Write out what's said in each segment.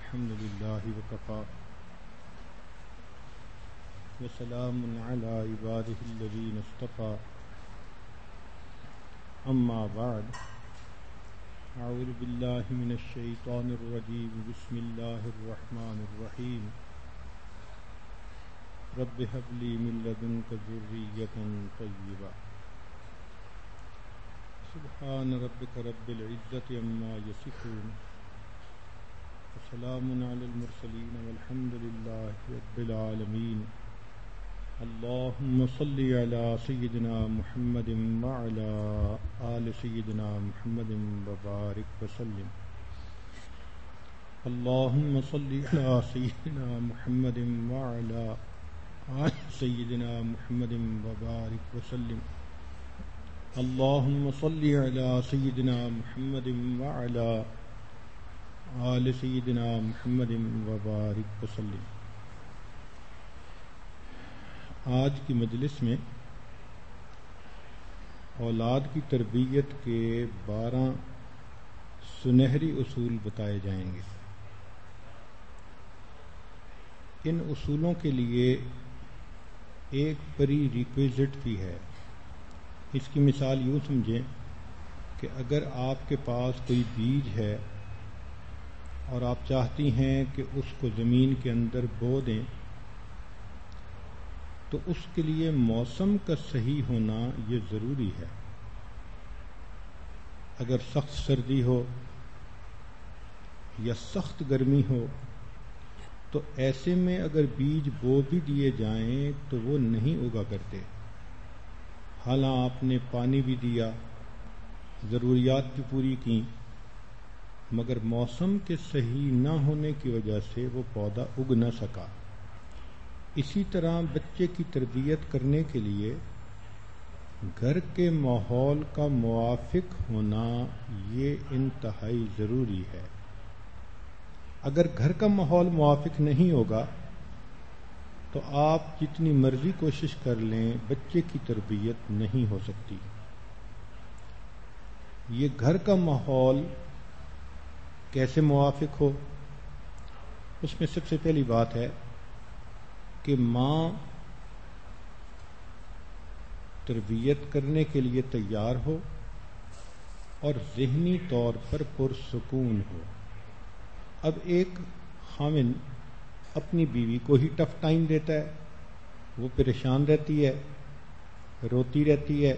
الحمد لله وكفى وسلام على عباده الذين اصطفى أما بعد أعوذ بالله من الشيطان الرجيم بسم الله الرحمن الرحيم رب هب لي من لدنك ذرية طيبة سبحان ربك رب العزة عما يصفون وسلام على المرسلين والحمد لله رب العالمين اللهم صل على سيدنا محمد وعلى آل سيدنا محمد وبارك وسلم اللهم صل على سيدنا محمد وعلى آل سيدنا محمد وبارك وسلم اللهم صل على سيدنا محمد وعلى آل سيدنا محمد وبارك وسلم۔ آج کی مجلس میں اولاد کی تربیت کے 12 سنہری اصول بتائے جائیں گے۔ ان اصولوں کے لیے ایک پری ریکویزٹ بھی ہے۔ اس کی مثال یوں سمجھیں کہ اگر آپ کے پاس کوئی بیج ہے اور آپ چاہتی ہیں کہ اس کو زمین کے اندر بو دیں تو اس کے لیے موسم کا صحیح ہونا یہ ضروری ہے۔ اگر سخت سردی ہو یا سخت گرمی ہو تو ایسے میں اگر بیج بو بھی دیے جائیں تو وہ نہیں اگا کرتے۔ حالانکہ آپ نے پانی بھی دیا، ضروریات بھی پوری کی، مگر موسم کے صحیح نہ ہونے کی وجہ سے وہ پودا اگ نہ سکا۔ اسی طرح بچے کی تربیت کرنے کے لیے گھر کے ماحول کا موافق ہونا یہ انتہائی ضروری ہے۔ اگر گھر کا ماحول موافق نہیں ہوگا تو آپ جتنی مرضی کوشش کر لیں بچے کی تربیت نہیں ہو سکتی۔ یہ گھر کا ماحول کیسے موافق ہو؟ اس میں سب سے پہلی بات ہے کہ ماں تربیت کرنے کے لیے تیار ہو اور ذہنی طور پر پرسکون ہو۔ اب ایک خاوند اپنی بیوی کو ہی ٹف ٹائم دیتا ہے، وہ پریشان رہتی ہے، روتی رہتی ہے،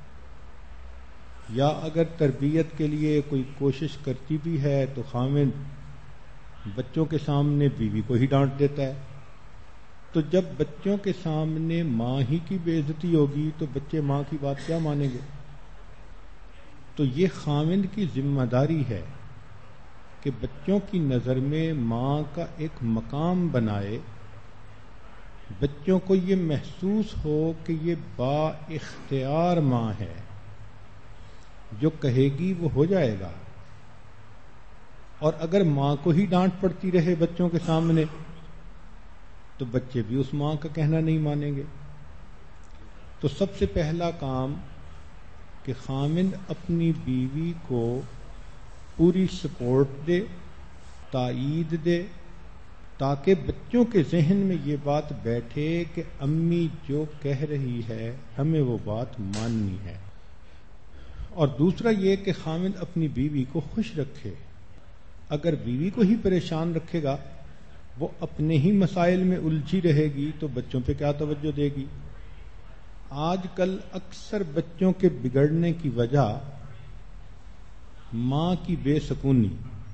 یا اگر تربیت کے لیے کوئی کوشش کرتی بھی ہے تو خاوند بچوں کے سامنے بیوی کو ہی ڈانٹ دیتا ہے۔ تو جب بچوں کے سامنے ماں ہی کی بے عزتی ہوگی تو بچے ماں کی بات کیا مانیں گے؟ تو یہ خاوند کی ذمہ داری ہے کہ بچوں کی نظر میں ماں کا ایک مقام بنائے، بچوں کو یہ محسوس ہو کہ یہ با اختیار ماں ہے، جو کہے گی وہ ہو جائے گا۔ اور اگر ماں کو ہی ڈانٹ پڑتی رہے بچوں کے سامنے تو بچے بھی اس ماں کا کہنا نہیں مانیں گے۔ تو سب سے پہلا کام کہ خاوند اپنی بیوی کو پوری سپورٹ دے، تائید دے، تاکہ بچوں کے ذہن میں یہ بات بیٹھے کہ امی جو کہہ رہی ہے ہمیں وہ بات ماننی ہے۔ اور دوسرا یہ کہ خاوند اپنی بیوی کو خوش رکھے۔ اگر بیوی کو ہی پریشان رکھے گا، وہ اپنے ہی مسائل میں الجھی رہے گی تو بچوں پہ کیا توجہ دے گی؟ آج کل اکثر بچوں کے بگڑنے کی وجہ ماں کی بے سکونی،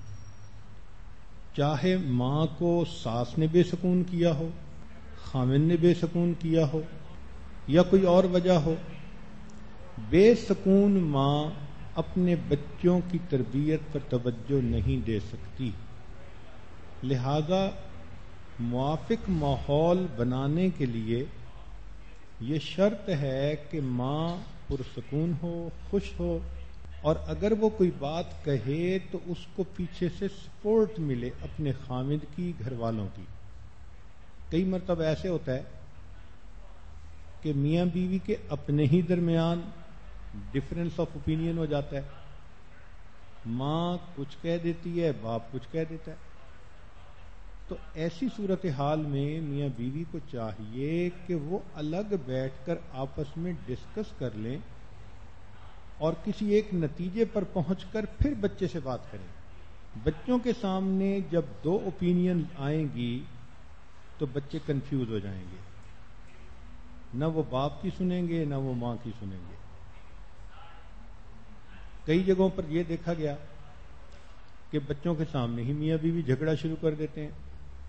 چاہے ماں کو ساس نے بے سکون کیا ہو، خاوند نے بے سکون کیا ہو، یا کوئی اور وجہ ہو، بے سکون ماں اپنے بچوں کی تربیت پر توجہ نہیں دے سکتی۔ لہذا موافق ماحول بنانے کے لیے یہ شرط ہے کہ ماں پرسکون ہو، خوش ہو، اور اگر وہ کوئی بات کہے تو اس کو پیچھے سے سپورٹ ملے اپنے خاوند کی، گھر والوں کی۔ کئی مرتبہ ایسے ہوتا ہے کہ میاں بیوی کے اپنے ہی درمیان ڈفرینس آف اوپینین ہو جاتا ہے، ماں کچھ کہہ دیتی ہے، باپ کچھ کہہ دیتا ہے۔ تو ایسی صورتحال میں میاں بیوی کو چاہیے کہ وہ الگ بیٹھ کر آپس میں ڈسکس کر لیں اور کسی ایک نتیجے پر پہنچ کر پھر بچے سے بات کریں. بچوں کے سامنے جب دو اوپینین آئیں گی تو بچے کنفیوز ہو جائیں گے، نہ وہ باپ کی سنیں گے نہ وہ ماں کی سنیں گے. کئی جگہوں پر یہ دیکھا گیا کہ بچوں کے سامنے ہی میاں بیوی جھگڑا شروع کر دیتے ہیں.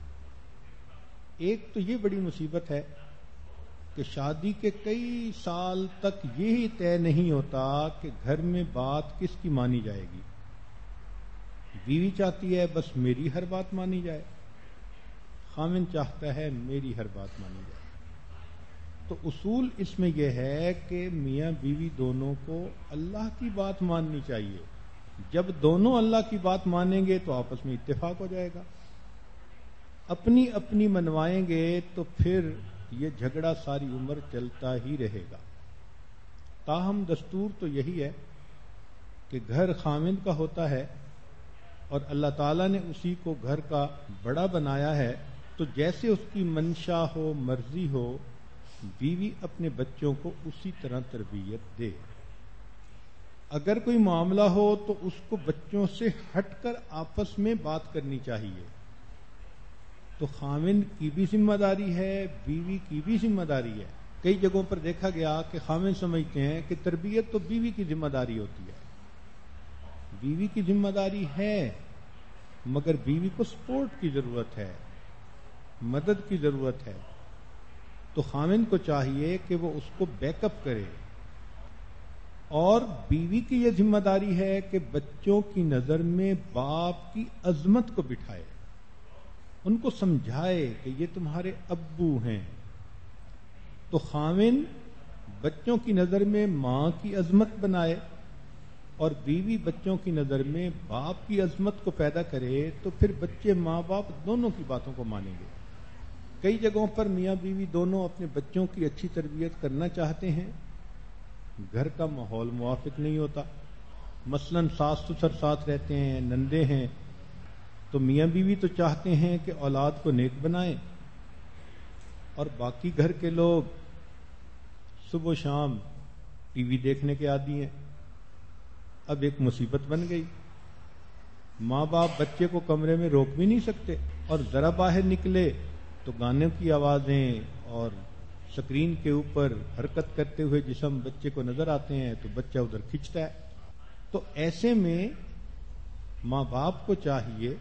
ایک تو یہ بڑی مصیبت ہے کہ شادی کے کئی سال تک یہی طے نہیں ہوتا کہ گھر میں بات کس کی مانی جائے گی. بیوی چاہتی ہے بس میری ہر بات مانی جائے، خامن چاہتا ہے میری ہر بات مانی جائے. تو اصول اس میں یہ ہے کہ میاں بیوی دونوں کو اللہ کی بات ماننی چاہیے. جب دونوں اللہ کی بات مانیں گے تو آپس میں اتفاق ہو جائے گا. اپنی اپنی منوائیں گے تو پھر یہ جھگڑا ساری عمر چلتا ہی رہے گا. تاہم دستور تو یہی ہے کہ گھر خامند کا ہوتا ہے اور اللہ تعالیٰ نے اسی کو گھر کا بڑا بنایا ہے، تو جیسے اس کی منشا ہو، مرضی ہو، بیوی اپنے بچوں کو اسی طرح تربیت دے. اگر کوئی معاملہ ہو تو اس کو بچوں سے ہٹ کر آپس میں بات کرنی چاہیے. تو خامند کی بھی ذمہ داری ہے، بیوی کی بھی ذمہ داری ہے. کئی جگہوں پر دیکھا گیا کہ خامند سمجھتے ہیں کہ تربیت تو بیوی کی ذمہ داری ہوتی ہے. بیوی کی ذمہ داری ہے، مگر بیوی کو سپورٹ کی ضرورت ہے، مدد کی ضرورت ہے. تو خامند کو چاہیے کہ وہ اس کو بیک اپ کرے. اور بیوی کی یہ ذمہ داری ہے کہ بچوں کی نظر میں باپ کی عظمت کو بٹھائے، ان کو سمجھائے کہ یہ تمہارے ابو ہیں. تو خامند بچوں کی نظر میں ماں کی عظمت بنائے اور بیوی بچوں کی نظر میں باپ کی عظمت کو پیدا کرے، تو پھر بچے ماں باپ دونوں کی باتوں کو مانیں گے. کئی جگہوں پر میاں بیوی دونوں اپنے بچوں کی اچھی تربیت کرنا چاہتے ہیں، گھر کا ماحول موافق نہیں ہوتا. مثلاً ساس سسر ساتھ رہتے ہیں، نندے ہیں، تو میاں بیوی تو چاہتے ہیں کہ اولاد کو نیک بنائیں، اور باقی گھر کے لوگ صبح و شام ٹی وی دیکھنے کے عادی ہیں. اب ایک مصیبت بن گئی، ماں باپ بچے کو کمرے میں روک بھی نہیں سکتے، اور ذرا باہر نکلے تو گانوں کی آوازیں اور سکرین کے اوپر حرکت کرتے ہوئے جسم بچے کو نظر آتے ہیں تو بچہ ادھر کھنچتا ہے. تو ایسے میں ماں باپ کو چاہیے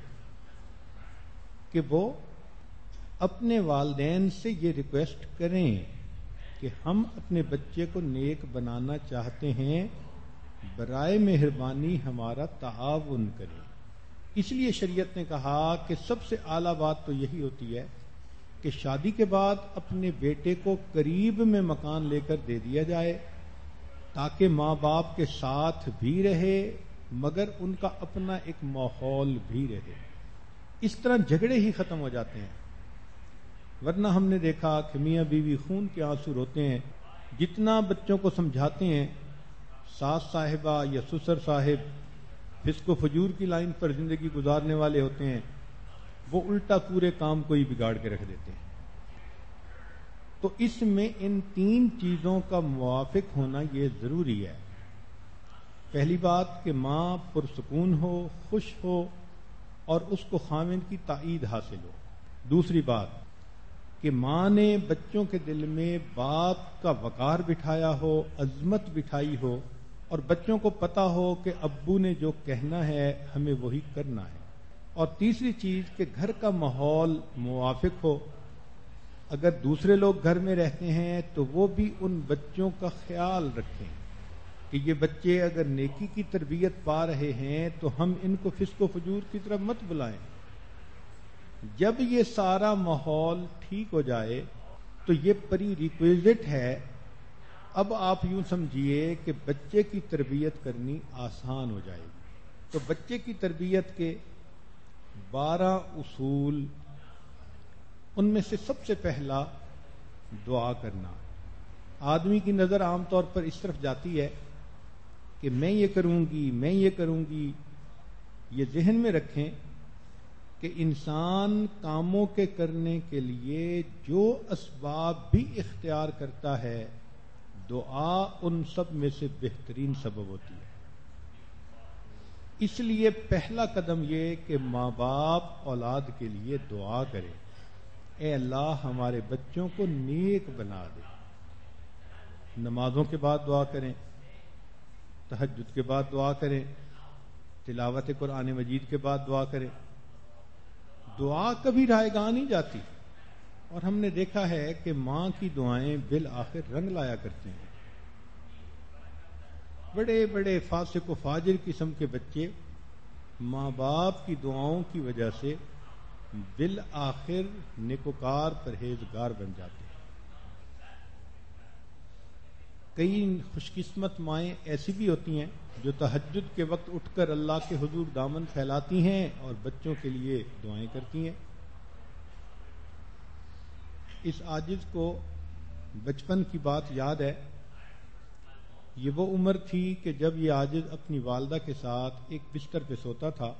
کہ وہ اپنے والدین سے یہ ریکویسٹ کریں کہ ہم اپنے بچے کو نیک بنانا چاہتے ہیں، برائے مہربانی ہمارا تعاون کریں. اس لیے شریعت نے کہا کہ سب سے اعلیٰ بات تو یہی ہوتی ہے کہ شادی کے بعد اپنے بیٹے کو قریب میں مکان لے کر دے دیا جائے تاکہ ماں باپ کے ساتھ بھی رہے مگر ان کا اپنا ایک ماحول بھی رہے. اس طرح جھگڑے ہی ختم ہو جاتے ہیں. ورنہ ہم نے دیکھا کہ میاں بیوی خون کے آنسو روتے ہیں، جتنا بچوں کو سمجھاتے ہیں، ساس صاحبہ یا سسر صاحب فسق و فجور کی لائن پر زندگی گزارنے والے ہوتے ہیں، وہ الٹا پورے کام کو ہی بگاڑ کے رکھ دیتے ہیں. تو اس میں ان تین چیزوں کا موافق ہونا یہ ضروری ہے. پہلی بات کہ ماں پرسکون ہو، خوش ہو اور اس کو خامند کی تائید حاصل ہو. دوسری بات کہ ماں نے بچوں کے دل میں باپ کا وقار بٹھایا ہو، عظمت بٹھائی ہو، اور بچوں کو پتا ہو کہ ابو نے جو کہنا ہے ہمیں وہی کرنا ہے. اور تیسری چیز کہ گھر کا ماحول موافق ہو. اگر دوسرے لوگ گھر میں رہتے ہیں تو وہ بھی ان بچوں کا خیال رکھیں کہ یہ بچے اگر نیکی کی تربیت پا رہے ہیں تو ہم ان کو فسق و فجور کی طرف مت بلائیں. جب یہ سارا ماحول ٹھیک ہو جائے تو یہ پری ریکویزٹ ہے. اب آپ یوں سمجھیے کہ بچے کی تربیت کرنی آسان ہو جائے گی. تو بچے کی تربیت کے 12 اصول، ان میں سے سب سے پہلا دعا کرنا. آدمی کی نظر عام طور پر اس طرف جاتی ہے کہ میں یہ کروں گی، میں یہ کروں گی. یہ ذہن میں رکھیں کہ انسان کاموں کے کرنے کے لیے جو اسباب بھی اختیار کرتا ہے، دعا ان سب میں سے بہترین سبب ہوتی ہے۔ اس لیے پہلا قدم یہ کہ ماں باپ اولاد کے لیے دعا کرے، اے اللہ ہمارے بچوں کو نیک بنا دے۔ نمازوں کے بعد دعا کریں، تہجد کے بعد دعا کریں، تلاوت قرآن مجید کے بعد دعا کریں۔ دعا کبھی رائے گاہ نہیں جاتی، اور ہم نے دیکھا ہے کہ ماں کی دعائیں بالآخر رنگ لایا کرتے ہیں۔ بڑے بڑے فاسق و فاجر قسم کے بچے ماں باپ کی دعاؤں کی وجہ سے بالآخر نیکوکار پرہیزگار بن جاتے ہیں۔ کئی خوش قسمت مائیں ایسی بھی ہوتی ہیں جو تہجد کے وقت اٹھ کر اللہ کے حضور دامن پھیلاتی ہیں اور بچوں کے لیے دعائیں کرتی ہیں۔ اس عاجز کو بچپن کی بات یاد ہے۔ یہ وہ عمر تھی کہ جب یہ عاجز اپنی والدہ کے ساتھ ایک بستر پہ سوتا تھا۔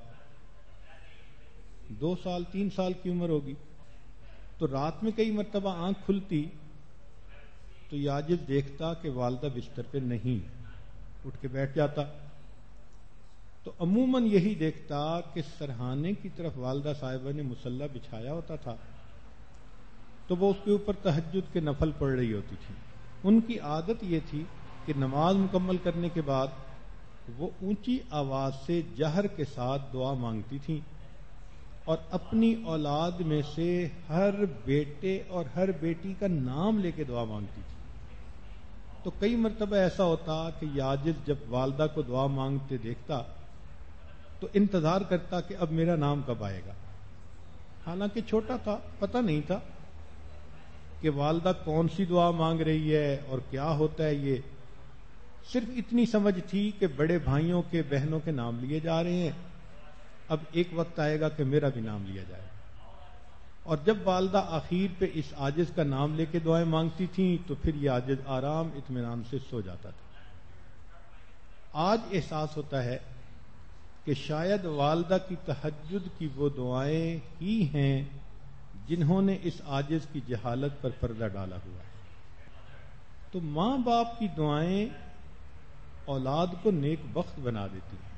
2 سال 3 سال کی عمر ہوگی، تو رات میں کئی مرتبہ آنکھ کھلتی تو یہ عاجز دیکھتا کہ والدہ بستر پہ نہیں، اٹھ کے بیٹھ جاتا۔ تو عموماً یہی دیکھتا کہ سرہانے کی طرف والدہ صاحبہ نے مصلی بچھایا ہوتا تھا، تو وہ اس کے اوپر تہجد کے نفل پڑھ رہی ہوتی تھی۔ ان کی عادت یہ تھی کہ نماز مکمل کرنے کے بعد وہ اونچی آواز سے جہر کے ساتھ دعا مانگتی تھیں، اور اپنی اولاد میں سے ہر بیٹے اور ہر بیٹی کا نام لے کے دعا مانگتی تھی۔ تو کئی مرتبہ ایسا ہوتا کہ یہ عاجز جب والدہ کو دعا مانگتے دیکھتا تو انتظار کرتا کہ اب میرا نام کب آئے گا۔ حالانکہ چھوٹا تھا، پتہ نہیں تھا کہ والدہ کون سی دعا مانگ رہی ہے اور کیا ہوتا ہے۔ یہ صرف اتنی سمجھ تھی کہ بڑے بھائیوں کے بہنوں کے نام لیے جا رہے ہیں، اب ایک وقت آئے گا کہ میرا بھی نام لیا جائے۔ اور جب والدہ آخر پہ اس عاجز کا نام لے کے دعائیں مانگتی تھیں تو پھر یہ عاجز آرام اطمینان سے سو جاتا تھا۔ آج احساس ہوتا ہے کہ شاید والدہ کی تہجد کی وہ دعائیں ہی ہیں جنہوں نے اس عاجز کی جہالت پر پردہ ڈالا ہوا ہے۔ تو ماں باپ کی دعائیں اولاد کو نیک بخت بنا دیتی ہیں۔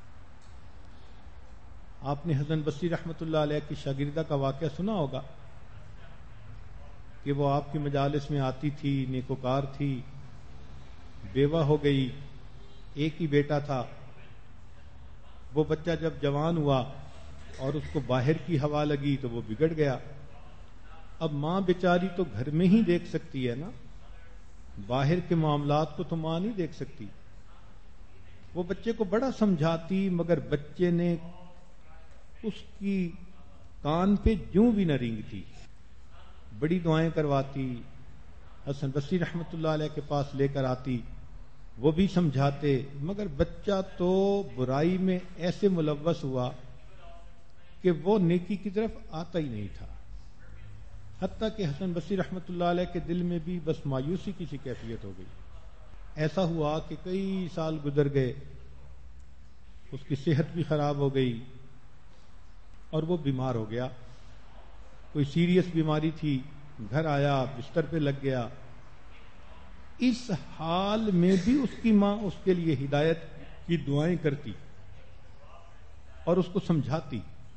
آپ نے حسن بصری رحمۃ اللہ علیہ کی شاگردہ کا واقعہ سنا ہوگا کہ وہ آپ کی مجالس میں آتی تھی، نیکوکار تھی، بیوہ ہو گئی، ایک ہی بیٹا تھا۔ وہ بچہ جب جوان ہوا اور اس کو باہر کی ہوا لگی تو وہ بگڑ گیا۔ اب ماں بیچاری تو گھر میں ہی دیکھ سکتی ہے نا، باہر کے معاملات کو تو ماں نہیں دیکھ سکتی۔ وہ بچے کو بڑا سمجھاتی، مگر بچے نے اس کی کان پہ جوں بھی نہ رینگتی۔ بڑی دعائیں کرواتی، حسن بصری رحمۃ اللہ علیہ کے پاس لے کر آتی، وہ بھی سمجھاتے، مگر بچہ تو برائی میں ایسے ملوث ہوا کہ وہ نیکی کی طرف آتا ہی نہیں تھا۔ حتیٰ کہ حسن بصری رحمۃ اللہ علیہ کے دل میں بھی بس مایوسی کی سی کیفیت ہو گئی۔ ایسا ہوا کہ کئی سال گزر گئے، اس کی صحت بھی خراب ہو گئی اور وہ بیمار ہو گیا۔ کوئی سیریس بیماری تھی، گھر آیا، بستر پہ لگ گیا۔ اس حال میں بھی اس کی ماں اس کے لیے ہدایت کی دعائیں کرتی اور اس کو سمجھاتی،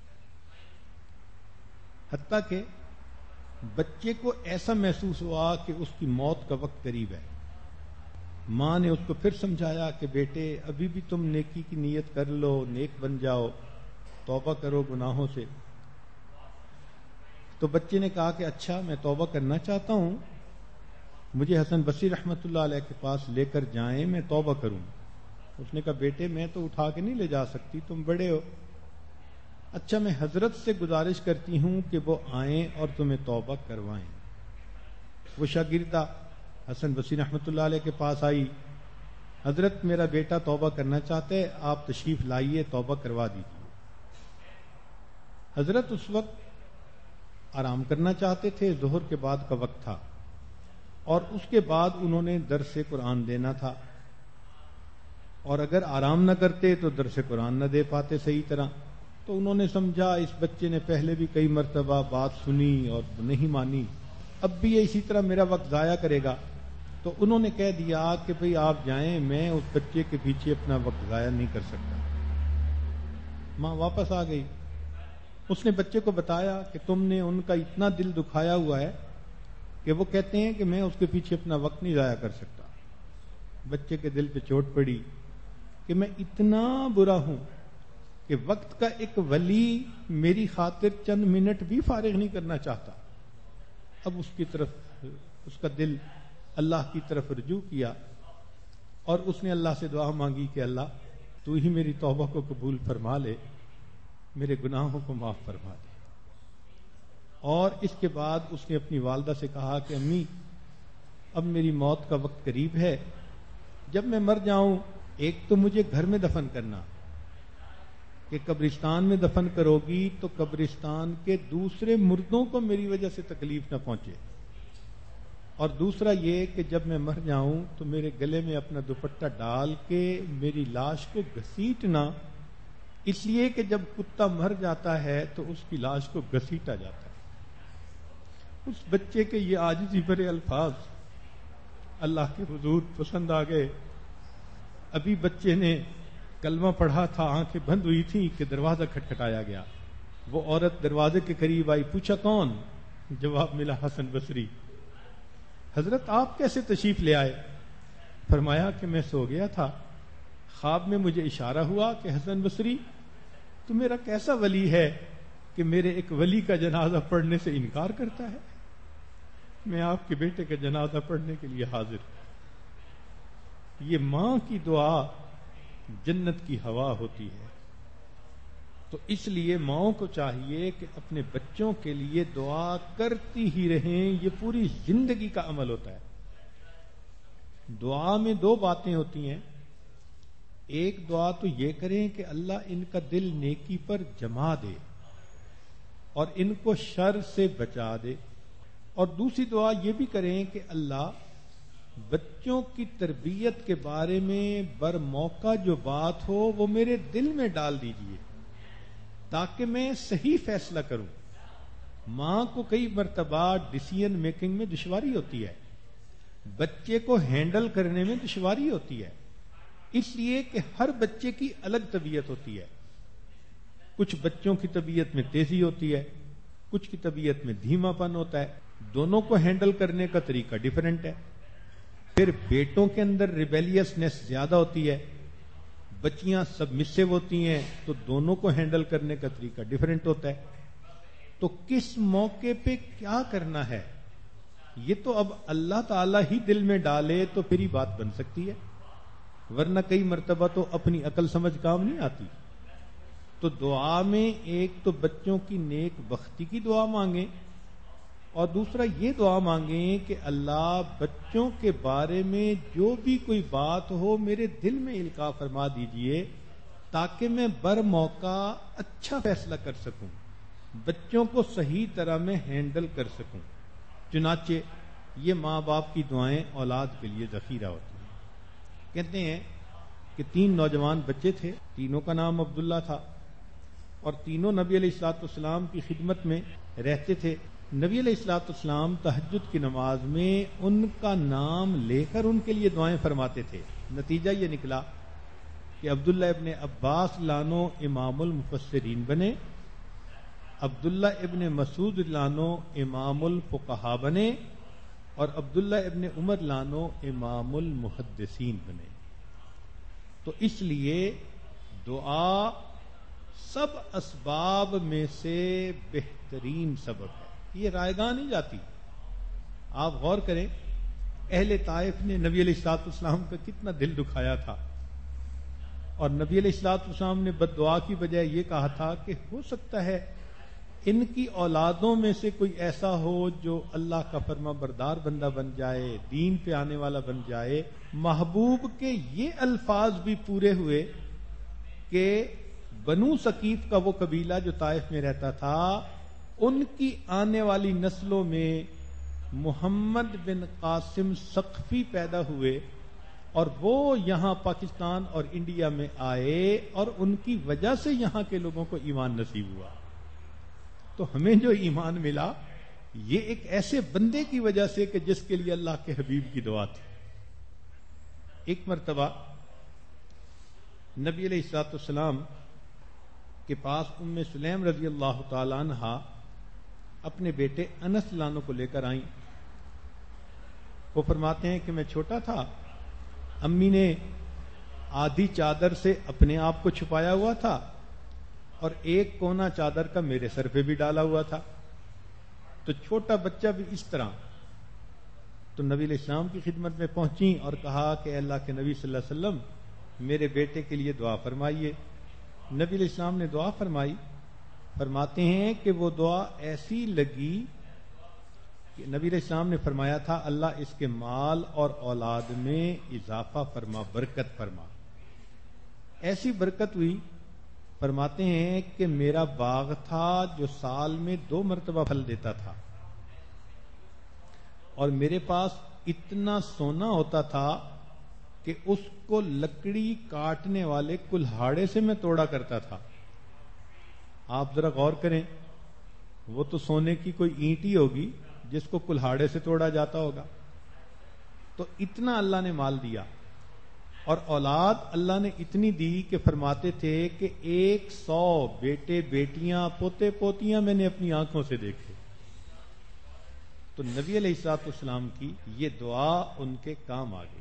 حتیٰ کہ بچے کو ایسا محسوس ہوا کہ اس کی موت کا وقت قریب ہے۔ ماں نے اس کو پھر سمجھایا کہ بیٹے ابھی بھی تم نیکی کی نیت کر لو، نیک بن جاؤ، توبہ کرو گناہوں سے۔ تو بچے نے کہا کہ اچھا میں توبہ کرنا چاہتا ہوں، مجھے حسن بصری رحمۃ اللہ علیہ کے پاس لے کر جائیں، میں توبہ کروں۔ اس نے کہا بیٹے میں تو اٹھا کے نہیں لے جا سکتی، تم بڑے ہو۔ اچھا میں حضرت سے گزارش کرتی ہوں کہ وہ آئیں اور تمہیں توبہ کروائیں۔ وہ شاگردہ حسن بصری رحمۃ اللہ علیہ کے پاس آئی، حضرت میرا بیٹا توبہ کرنا چاہتے ہیں، آپ تشریف لائیے، توبہ کروا دیجیے۔ حضرت اس وقت آرام کرنا چاہتے تھے، ظہر کے بعد کا وقت تھا، اور اس کے بعد انہوں نے درس قرآن دینا تھا، اور اگر آرام نہ کرتے تو درس قرآن نہ دے پاتے صحیح طرح۔ تو انہوں نے سمجھا اس بچے نے پہلے بھی کئی مرتبہ بات سنی اور نہیں مانی، اب بھی یہ اسی طرح میرا وقت ضائع کرے گا، تو انہوں نے کہہ دیا کہ بھئی آپ جائیں، میں اس بچے کے پیچھے اپنا وقت ضائع نہیں کر سکتا۔ ماں واپس آ گئی، اس نے بچے کو بتایا کہ تم نے ان کا اتنا دل دکھایا ہوا ہے کہ وہ کہتے ہیں کہ میں اس کے پیچھے اپنا وقت نہیں ضائع کر سکتا۔ بچے کے دل پہ چوٹ پڑی کہ میں اتنا برا ہوں کہ وقت کا ایک ولی میری خاطر چند منٹ بھی فارغ نہیں کرنا چاہتا۔ اب اس کی طرف اس کا دل اللہ کی طرف رجوع کیا اور اس نے اللہ سے دعا مانگی کہ اللہ تو ہی میری توبہ کو قبول فرما لے، میرے گناہوں کو معاف فرما دے۔ اور اس کے بعد اس نے اپنی والدہ سے کہا کہ امی اب میری موت کا وقت قریب ہے، جب میں مر جاؤں ایک تو مجھے گھر میں دفن کرنا کہ قبرستان میں دفن کرو گی تو قبرستان کے دوسرے مردوں کو میری وجہ سے تکلیف نہ پہنچے، اور دوسرا یہ کہ جب میں مر جاؤں تو میرے گلے میں اپنا دوپٹہ ڈال کے میری لاش کو گھسیٹنا، اس لیے کہ جب کتا مر جاتا ہے تو اس کی لاش کو گھسیٹا جاتا ہے۔ اس بچے کے یہ عاجزی بھرے الفاظ اللہ کے حضور پسند آ گئے۔ ابھی بچے نے کلمہ پڑھا تھا، آنکھیں بند ہوئی تھیں کہ دروازہ کھٹکھٹایا گیا۔ وہ عورت دروازے کے قریب آئی، پوچھا کون؟ جواب ملا حسن بصری۔ حضرت آپ کیسے تشریف لے آئے؟ فرمایا کہ میں سو گیا تھا، خواب میں مجھے اشارہ ہوا کہ حسن بصری تو میرا کیسا ولی ہے کہ میرے ایک ولی کا جنازہ پڑھنے سے انکار کرتا ہے، میں آپ کے بیٹے کا جنازہ پڑھنے کے لیے حاضر ہوں۔ یہ ماں کی دعا جنت کی ہوا ہوتی ہے، تو اس لیے ماؤں کو چاہیے کہ اپنے بچوں کے لیے دعا کرتی ہی رہیں، یہ پوری زندگی کا عمل ہوتا ہے۔ دعا میں دو باتیں ہوتی ہیں، ایک دعا تو یہ کریں کہ اللہ ان کا دل نیکی پر جما دے اور ان کو شر سے بچا دے، اور دوسری دعا یہ بھی کریں کہ اللہ بچوں کی تربیت کے بارے میں برموقع جو بات ہو وہ میرے دل میں ڈال دیجئے تاکہ میں صحیح فیصلہ کروں۔ ماں کو کئی مرتبہ ڈیسیژن میکنگ میں دشواری ہوتی ہے، بچے کو ہینڈل کرنے میں دشواری ہوتی ہے، اس لیے کہ ہر بچے کی الگ طبیعت ہوتی ہے۔ کچھ بچوں کی طبیعت میں تیزی ہوتی ہے، کچھ کی طبیعت میں دھیما پن ہوتا ہے، دونوں کو ہینڈل کرنے کا طریقہ ڈیفرنٹ ہے۔ پھر بیٹوں کے اندر ریبیلیسنس زیادہ ہوتی ہے، بچیاں سبمسو ہوتی ہیں، تو دونوں کو ہینڈل کرنے کا طریقہ ڈیفرنٹ ہوتا ہے۔ تو کس موقع پہ کیا کرنا ہے یہ تو اب اللہ تعالی ہی دل میں ڈالے تو پھر ہی بات بن سکتی ہے، ورنہ کئی مرتبہ تو اپنی عقل سمجھ کام نہیں آتی۔ تو دعا میں ایک تو بچوں کی نیک بختی کی دعا مانگیں، اور دوسرا یہ دعا مانگیں کہ اللہ بچوں کے بارے میں جو بھی کوئی بات ہو میرے دل میں القاء فرما دیجئے تاکہ میں برموقع اچھا فیصلہ کر سکوں، بچوں کو صحیح طرح میں ہینڈل کر سکوں۔ چنانچہ یہ ماں باپ کی دعائیں اولاد کے لیے ذخیرہ ہوتی ہیں۔ کہتے ہیں کہ 3 نوجوان بچے تھے، تینوں کا نام عبداللہ تھا، اور تینوں نبی علیہ الصلوۃ والسلام کی خدمت میں رہتے تھے۔ نبی علیہ الصلوۃ والسلام تہجد کی نماز میں ان کا نام لے کر ان کے لیے دعائیں فرماتے تھے۔ نتیجہ یہ نکلا کہ عبداللہ ابن عباس لانو امام المفسرین بنے، عبداللہ ابن مسعود لانو امام الفقہاء بنے، اور عبداللہ ابن عمر لانو امام المحدثین بنے۔ تو اس لیے دعا سب اسباب میں سے بہترین سبب ہے، یہ رائے گاہ نہیں جاتی۔ آپ غور کریں، اہل طائف نے نبی علیہ الصلوۃ والسلام کا کتنا دل دکھایا تھا، اور نبی علیہ الصلوۃ والسلام نے بد دعا کی بجائے یہ کہا تھا کہ ہو سکتا ہے ان کی اولادوں میں سے کوئی ایسا ہو جو اللہ کا فرما بردار بندہ بن جائے، دین پہ آنے والا بن جائے۔ محبوب کے یہ الفاظ بھی پورے ہوئے کہ بنو ثقیف کا وہ قبیلہ جو طائف میں رہتا تھا، ان کی آنے والی نسلوں میں محمد بن قاسم ثقفی پیدا ہوئے، اور وہ یہاں پاکستان اور انڈیا میں آئے اور ان کی وجہ سے یہاں کے لوگوں کو ایمان نصیب ہوا. تو ہمیں جو ایمان ملا یہ ایک ایسے بندے کی وجہ سے کہ جس کے لیے اللہ کے حبیب کی دعا تھی. ایک مرتبہ نبی علیہ الصلوۃ والسلام کے پاس ام سلیم رضی اللہ تعالی عنہا اپنے بیٹے انس لانو کو لے کر آئیں. وہ فرماتے ہیں کہ میں چھوٹا تھا، امی نے آدھی چادر سے اپنے آپ کو چھپایا ہوا تھا اور ایک کونا چادر کا میرے سر پہ بھی ڈالا ہوا تھا. تو چھوٹا بچہ بھی اس طرح. تو نبی علیہ السلام کی خدمت میں پہنچی اور کہا کہ اللہ کے نبی صلی اللہ علیہ وسلم میرے بیٹے کے لیے دعا فرمائیے. نبی علیہ السلام نے دعا فرمائی. فرماتے ہیں کہ وہ دعا ایسی لگی کہ نبی علیہ السلام نے فرمایا تھا اللہ اس کے مال اور اولاد میں اضافہ فرما، برکت فرما. ایسی برکت ہوئی. فرماتے ہیں کہ میرا باغ تھا جو سال میں 2 مرتبہ پھل دیتا تھا اور میرے پاس اتنا سونا ہوتا تھا کہ اس کو لکڑی کاٹنے والے کلہاڑے سے میں توڑا کرتا تھا. آپ ذرا غور کریں، وہ تو سونے کی کوئی اینٹ ہی ہوگی جس کو کلہاڑے سے توڑا جاتا ہوگا. تو اتنا اللہ نے مال دیا اور اولاد اللہ نے اتنی دی کہ فرماتے تھے کہ 100 بیٹے بیٹیاں پوتے پوتیاں میں نے اپنی آنکھوں سے دیکھے. تو نبی علیہ الصلوۃ والسلام کی یہ دعا ان کے کام آ گئی.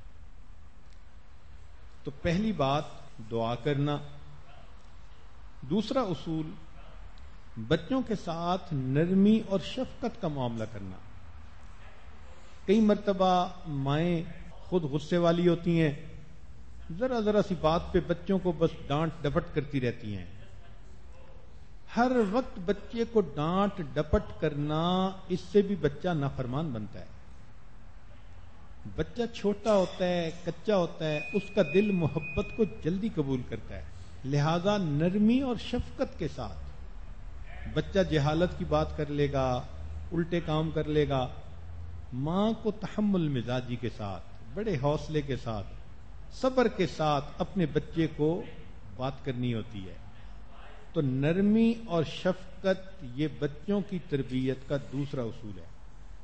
تو پہلی بات دعا کرنا. دوسرا اصول بچوں کے ساتھ نرمی اور شفقت کا معاملہ کرنا. کئی مرتبہ مائیں خود غصے والی ہوتی ہیں، ذرا ذرا سی بات پہ بچوں کو بس ڈانٹ ڈپٹ کرتی رہتی ہیں. ہر وقت بچے کو ڈانٹ ڈپٹ کرنا، اس سے بھی بچہ نافرمان بنتا ہے. بچہ چھوٹا ہوتا ہے، کچا ہوتا ہے، اس کا دل محبت کو جلدی قبول کرتا ہے. لہذا نرمی اور شفقت کے ساتھ بچہ جہالت کی بات کر لے گا، الٹے کام کر لے گا. ماں کو تحمل مزاجی کے ساتھ، بڑے حوصلے کے ساتھ، صبر کے ساتھ اپنے بچے کو بات کرنی ہوتی ہے. تو نرمی اور شفقت یہ بچوں کی تربیت کا دوسرا اصول ہے.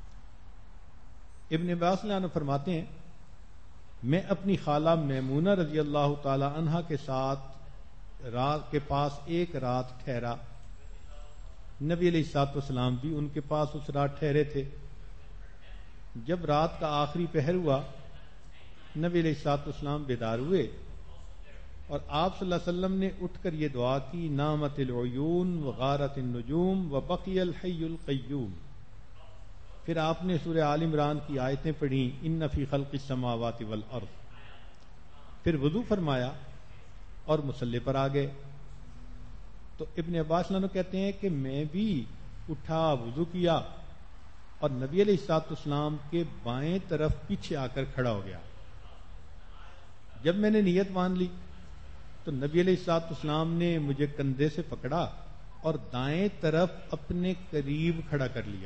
ابن عباس عنہ فرماتے ہیں میں اپنی خالہ میمونہ رضی اللہ تعالی عنہا کے ساتھ رات کے پاس ایک رات ٹھہرا. نبی علیہ الصلوۃ والسلام بھی ان کے پاس اس رات ٹھہرے تھے. جب رات کا آخری پہر ہوا نبی علیہ الصلوۃ والسلام بیدار ہوئے اور آپ صلی اللہ علیہ وسلم نے اٹھ کر یہ دعا کی نامت العیون وغارت النجوم وبقی الحی القیوم. پھر آپ نے سورہ آل عمران کی آیتیں پڑھیں ان فی خلق السماوات والارض. پھر وضو فرمایا اور مصلی پر آ گئے. تو ابن عباس عنہ کہتے ہیں کہ میں بھی اٹھا، وضو کیا اور نبی علیہ الصلوۃ والسلام کے بائیں طرف پیچھے آ کر کھڑا ہو گیا. جب میں نے نیت مان لی تو نبی علیہ الصلوۃ والسلام نے مجھے کندھے سے پکڑا اور دائیں طرف اپنے قریب کھڑا کر لیا.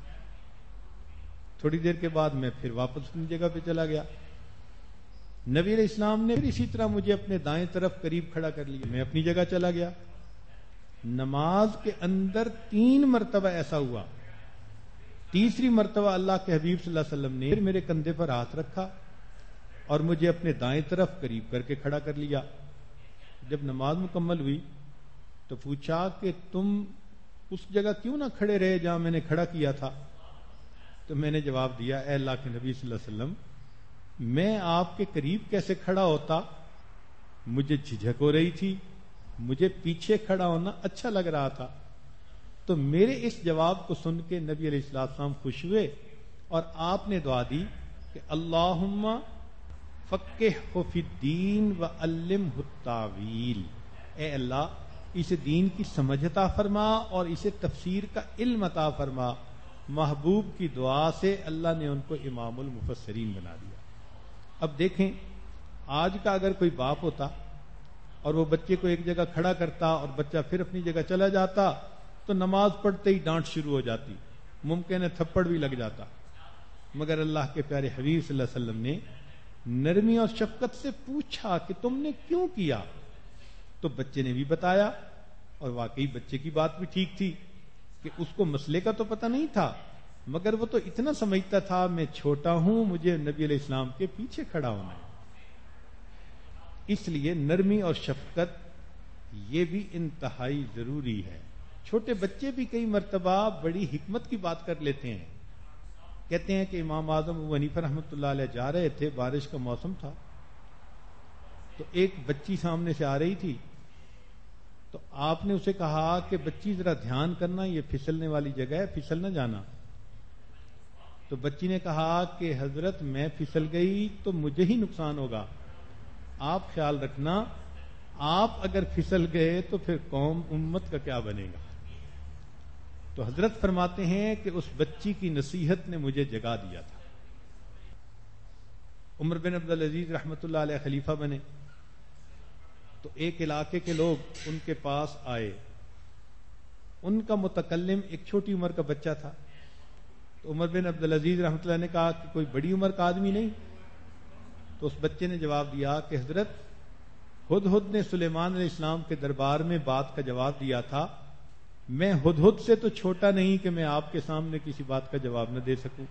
تھوڑی دیر کے بعد میں پھر واپس اپنی جگہ پہ چلا گیا. نبی علیہ السلام نے پھر اسی طرح مجھے اپنے دائیں طرف قریب کھڑا کر لیا. میں اپنی جگہ چلا گیا. نماز کے اندر 3 مرتبہ ایسا ہوا. تیسری مرتبہ اللہ کے حبیب صلی اللہ علیہ وسلم نے میرے کندھے پر ہاتھ رکھا اور مجھے اپنے دائیں طرف قریب کر کے کھڑا کر لیا. جب نماز مکمل ہوئی تو پوچھا کہ تم اس جگہ کیوں نہ کھڑے رہے جہاں میں نے کھڑا کیا تھا؟ تو میں نے جواب دیا اے اللہ کے نبی صلی اللہ علیہ وسلم میں آپ کے قریب کیسے کھڑا ہوتا؟ مجھے جھجک ہو رہی تھی، مجھے پیچھے کھڑا ہونا اچھا لگ رہا تھا. تو میرے اس جواب کو سن کے نبی علیہ السلام خوش ہوئے اور آپ نے دعا دی کہ اللہم فقہہ فی الدین وعلمہ التاویل. اے اللہ اسے دین کی سمجھ عطا فرما اور اسے تفسیر کا علم عطا فرما. محبوب کی دعا سے اللہ نے ان کو امام المفسرین بنا دیا. اب دیکھیں آج کا اگر کوئی باپ ہوتا اور وہ بچے کو ایک جگہ کھڑا کرتا اور بچہ پھر اپنی جگہ چلا جاتا تو نماز پڑھتے ہی ڈانٹ شروع ہو جاتی، ممکن ہے تھپڑ بھی لگ جاتا. مگر اللہ کے پیارے حبیب صلی اللہ علیہ وسلم نے نرمی اور شفقت سے پوچھا کہ تم نے کیوں کیا، تو بچے نے بھی بتایا، اور واقعی بچے کی بات بھی ٹھیک تھی کہ اس کو مسئلے کا تو پتہ نہیں تھا، مگر وہ تو اتنا سمجھتا تھا میں چھوٹا ہوں، مجھے نبی علیہ السلام کے پیچھے کھڑا ہونا ہے۔ اس لیے نرمی اور شفقت یہ بھی انتہائی ضروری ہے۔ چھوٹے بچے بھی کئی مرتبہ بڑی حکمت کی بات کر لیتے ہیں۔ کہتے ہیں کہ امام اعظم ابو حنیفہ رحمۃ اللہ علیہ جا رہے تھے، بارش کا موسم تھا، تو ایک بچی سامنے سے آ رہی تھی، تو آپ نے اسے کہا کہ بچی ذرا دھیان کرنا، یہ پھسلنے والی جگہ ہے، پھسل نہ جانا۔ تو بچی نے کہا کہ حضرت میں پھسل گئی تو مجھے ہی نقصان ہوگا، آپ خیال رکھنا، آپ اگر پھسل گئے تو پھر قوم امت کا کیا بنے گا۔ تو حضرت فرماتے ہیں کہ اس بچی کی نصیحت نے مجھے جگا دیا تھا۔ عمر بن عبد العزیز رحمۃ اللہ علیہ خلیفہ بنے، تو ایک علاقے کے لوگ ان کے پاس آئے، ان کا متکلم ایک چھوٹی عمر کا بچہ تھا، تو عمر بن عبد العزیز رحمۃ اللہ نے کہا کہ کوئی بڑی عمر کا آدمی نہیں؟ تو اس بچے نے جواب دیا کہ حضرت ہدہد نے سلیمان علیہ السلام کے دربار میں بات کا جواب دیا تھا، میں ہدہد سے تو چھوٹا نہیں کہ میں آپ کے سامنے کسی بات کا جواب نہ دے سکوں۔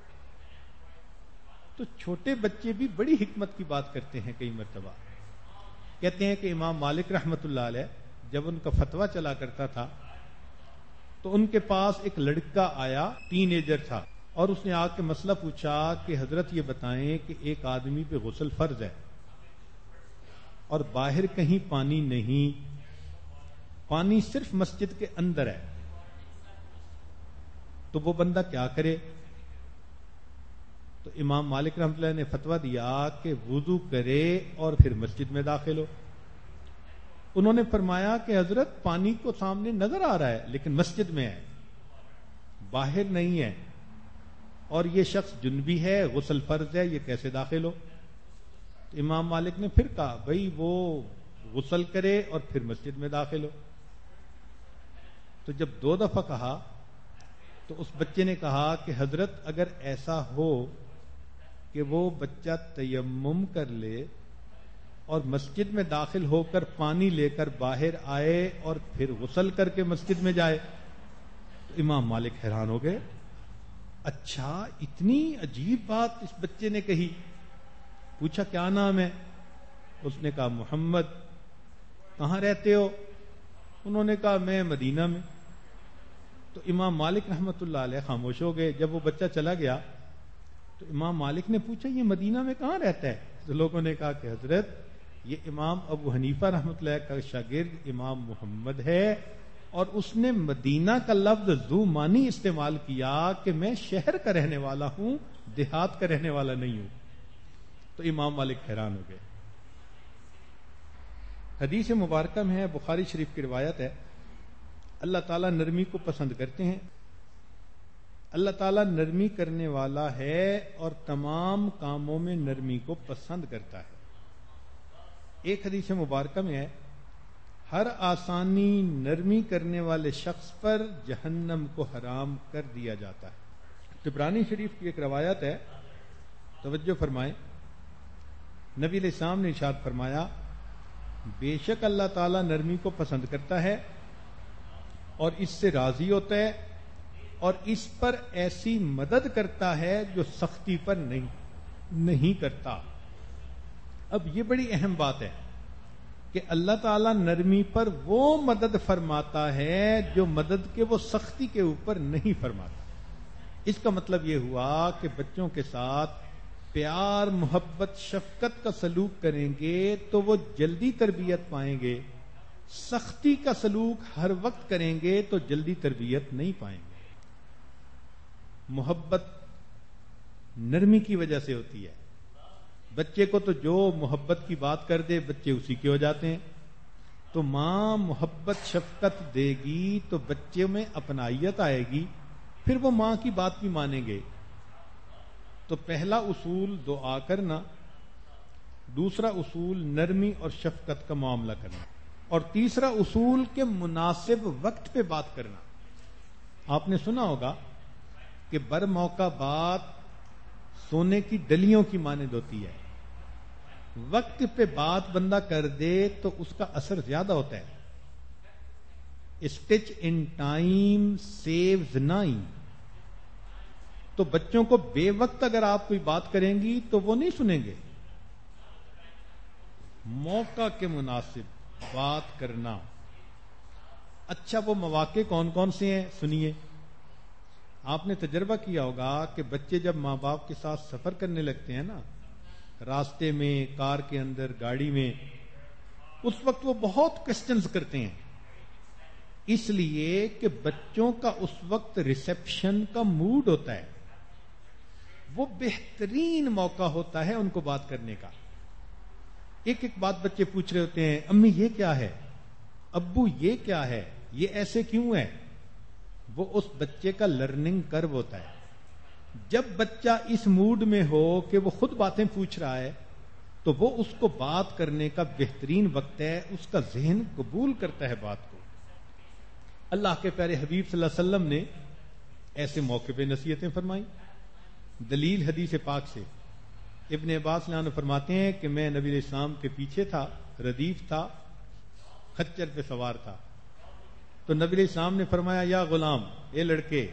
تو چھوٹے بچے بھی بڑی حکمت کی بات کرتے ہیں کئی مرتبہ۔ کہتے ہیں کہ امام مالک رحمۃ اللہ علیہ جب ان کا فتویٰ چلا کرتا تھا تو ان کے پاس ایک لڑکا آیا، ٹین ایجر تھا، اور اس نے آ کے مسئلہ پوچھا کہ حضرت یہ بتائیں کہ ایک آدمی پہ غسل فرض ہے اور باہر کہیں پانی نہیں، پانی صرف مسجد کے اندر ہے، تو وہ بندہ کیا کرے؟ تو امام مالک رحمۃ اللہ نے فتویٰ دیا کہ وضو کرے اور پھر مسجد میں داخل ہو۔ انہوں نے فرمایا کہ حضرت پانی کو سامنے نظر آ رہا ہے لیکن مسجد میں ہے، باہر نہیں ہے، اور یہ شخص جنبی ہے، غسل فرض ہے، یہ کیسے داخل ہو؟ تو امام مالک نے پھر کہا بھئی وہ غسل کرے اور پھر مسجد میں داخل ہو۔ تو جب 2 دفعہ کہا تو اس بچے نے کہا کہ حضرت اگر ایسا ہو کہ وہ بچہ تیمم کر لے اور مسجد میں داخل ہو کر پانی لے کر باہر آئے اور پھر غسل کر کے مسجد میں جائے، تو امام مالک حیران ہو گئے، اچھا اتنی عجیب بات اس بچے نے کہی۔ پوچھا کیا نام ہے؟ اس نے کہا محمد۔ کہاں رہتے ہو؟ انہوں نے کہا میں مدینہ میں۔ تو امام مالک رحمۃ اللہ علیہ خاموش ہو گئے۔ جب وہ بچہ چلا گیا تو امام مالک نے پوچھا یہ مدینہ میں کہاں رہتا ہے؟ تو لوگوں نے کہا کہ حضرت یہ امام ابو حنیفہ رحمۃ اللہ کا شاگرد امام محمد ہے، اور اس نے مدینہ کا لفظ ذو معنی استعمال کیا کہ میں شہر کا رہنے والا ہوں، دیہات کا رہنے والا نہیں ہوں۔ تو امام مالک حیران ہو گئے۔ حدیث مبارکہ میں ہے، بخاری شریف کی روایت ہے، اللہ تعالیٰ نرمی کو پسند کرتے ہیں۔ اللہ تعالیٰ نرمی کرنے والا ہے اور تمام کاموں میں نرمی کو پسند کرتا ہے۔ ایک حدیث مبارکہ میں ہے، ہر آسانی نرمی کرنے والے شخص پر جہنم کو حرام کر دیا جاتا ہے۔ طبرانی شریف کی ایک روایت ہے، توجہ فرمائیں، نبی علیہ السلام نے ارشاد فرمایا بے شک اللہ تعالیٰ نرمی کو پسند کرتا ہے اور اس سے راضی ہوتا ہے، اور اس پر ایسی مدد کرتا ہے جو سختی پر نہیں کرتا۔ اب یہ بڑی اہم بات ہے کہ اللہ تعالیٰ نرمی پر وہ مدد فرماتا ہے جو مدد کے وہ سختی کے اوپر نہیں فرماتا۔ اس کا مطلب یہ ہوا کہ بچوں کے ساتھ پیار، محبت، شفقت کا سلوک کریں گے تو وہ جلدی تربیت پائیں گے، سختی کا سلوک ہر وقت کریں گے تو جلدی تربیت نہیں پائیں گے۔ محبت نرمی کی وجہ سے ہوتی ہے۔ بچے کو تو جو محبت کی بات کر دے بچے اسی کے ہو جاتے ہیں، تو ماں محبت شفقت دے گی تو بچے میں اپنائیت آئے گی، پھر وہ ماں کی بات بھی مانیں گے۔ تو پہلا اصول دعا کرنا، دوسرا اصول نرمی اور شفقت کا معاملہ کرنا، اور تیسرا اصول کے مناسب وقت پہ بات کرنا۔ آپ نے سنا ہوگا کہ بر موقع بات سونے کی ڈلیوں کی مانند ہوتی ہے، وقت پہ بات بندہ کر دے تو اس کا اثر زیادہ ہوتا ہے. Stitch in time saves 9. تو بچوں کو بے وقت اگر آپ کوئی بات کریں گی تو وہ نہیں سنیں گے. موقع کے مناسب بات کرنا. اچھا وہ مواقع کون کون سے ہیں سنیے. آپ نے تجربہ کیا ہوگا کہ بچے جب ماں باپ کے ساتھ سفر کرنے لگتے ہیں نا، راستے میں، کار کے اندر، گاڑی میں، اس وقت وہ بہت کوسچنز کرتے ہیں. اس لیے کہ بچوں کا اس وقت ریسیپشن کا موڈ ہوتا ہے. وہ بہترین موقع ہوتا ہے ان کو بات کرنے کا. ایک ایک بات بچے پوچھ رہے ہوتے ہیں، امی یہ کیا ہے، ابو یہ کیا ہے، یہ ایسے کیوں ہے. وہ اس بچے کا لرننگ کرو ہوتا ہے. جب بچہ اس موڈ میں ہو کہ وہ خود باتیں پوچھ رہا ہے تو وہ اس کو بات کرنے کا بہترین وقت ہے. اس کا ذہن قبول کرتا ہے بات کو. اللہ کے پیارے حبیب صلی اللہ علیہ وسلم نے ایسے موقع پہ نصیحتیں فرمائیں. دلیل حدیث پاک سے ابن عباس عنہ فرماتے ہیں کہ میں نبی علیہ السلام کے پیچھے تھا، ردیف تھا، خچر پہ سوار تھا. تو نبی علیہ السلام نے فرمایا، یا غلام، اے لڑکے،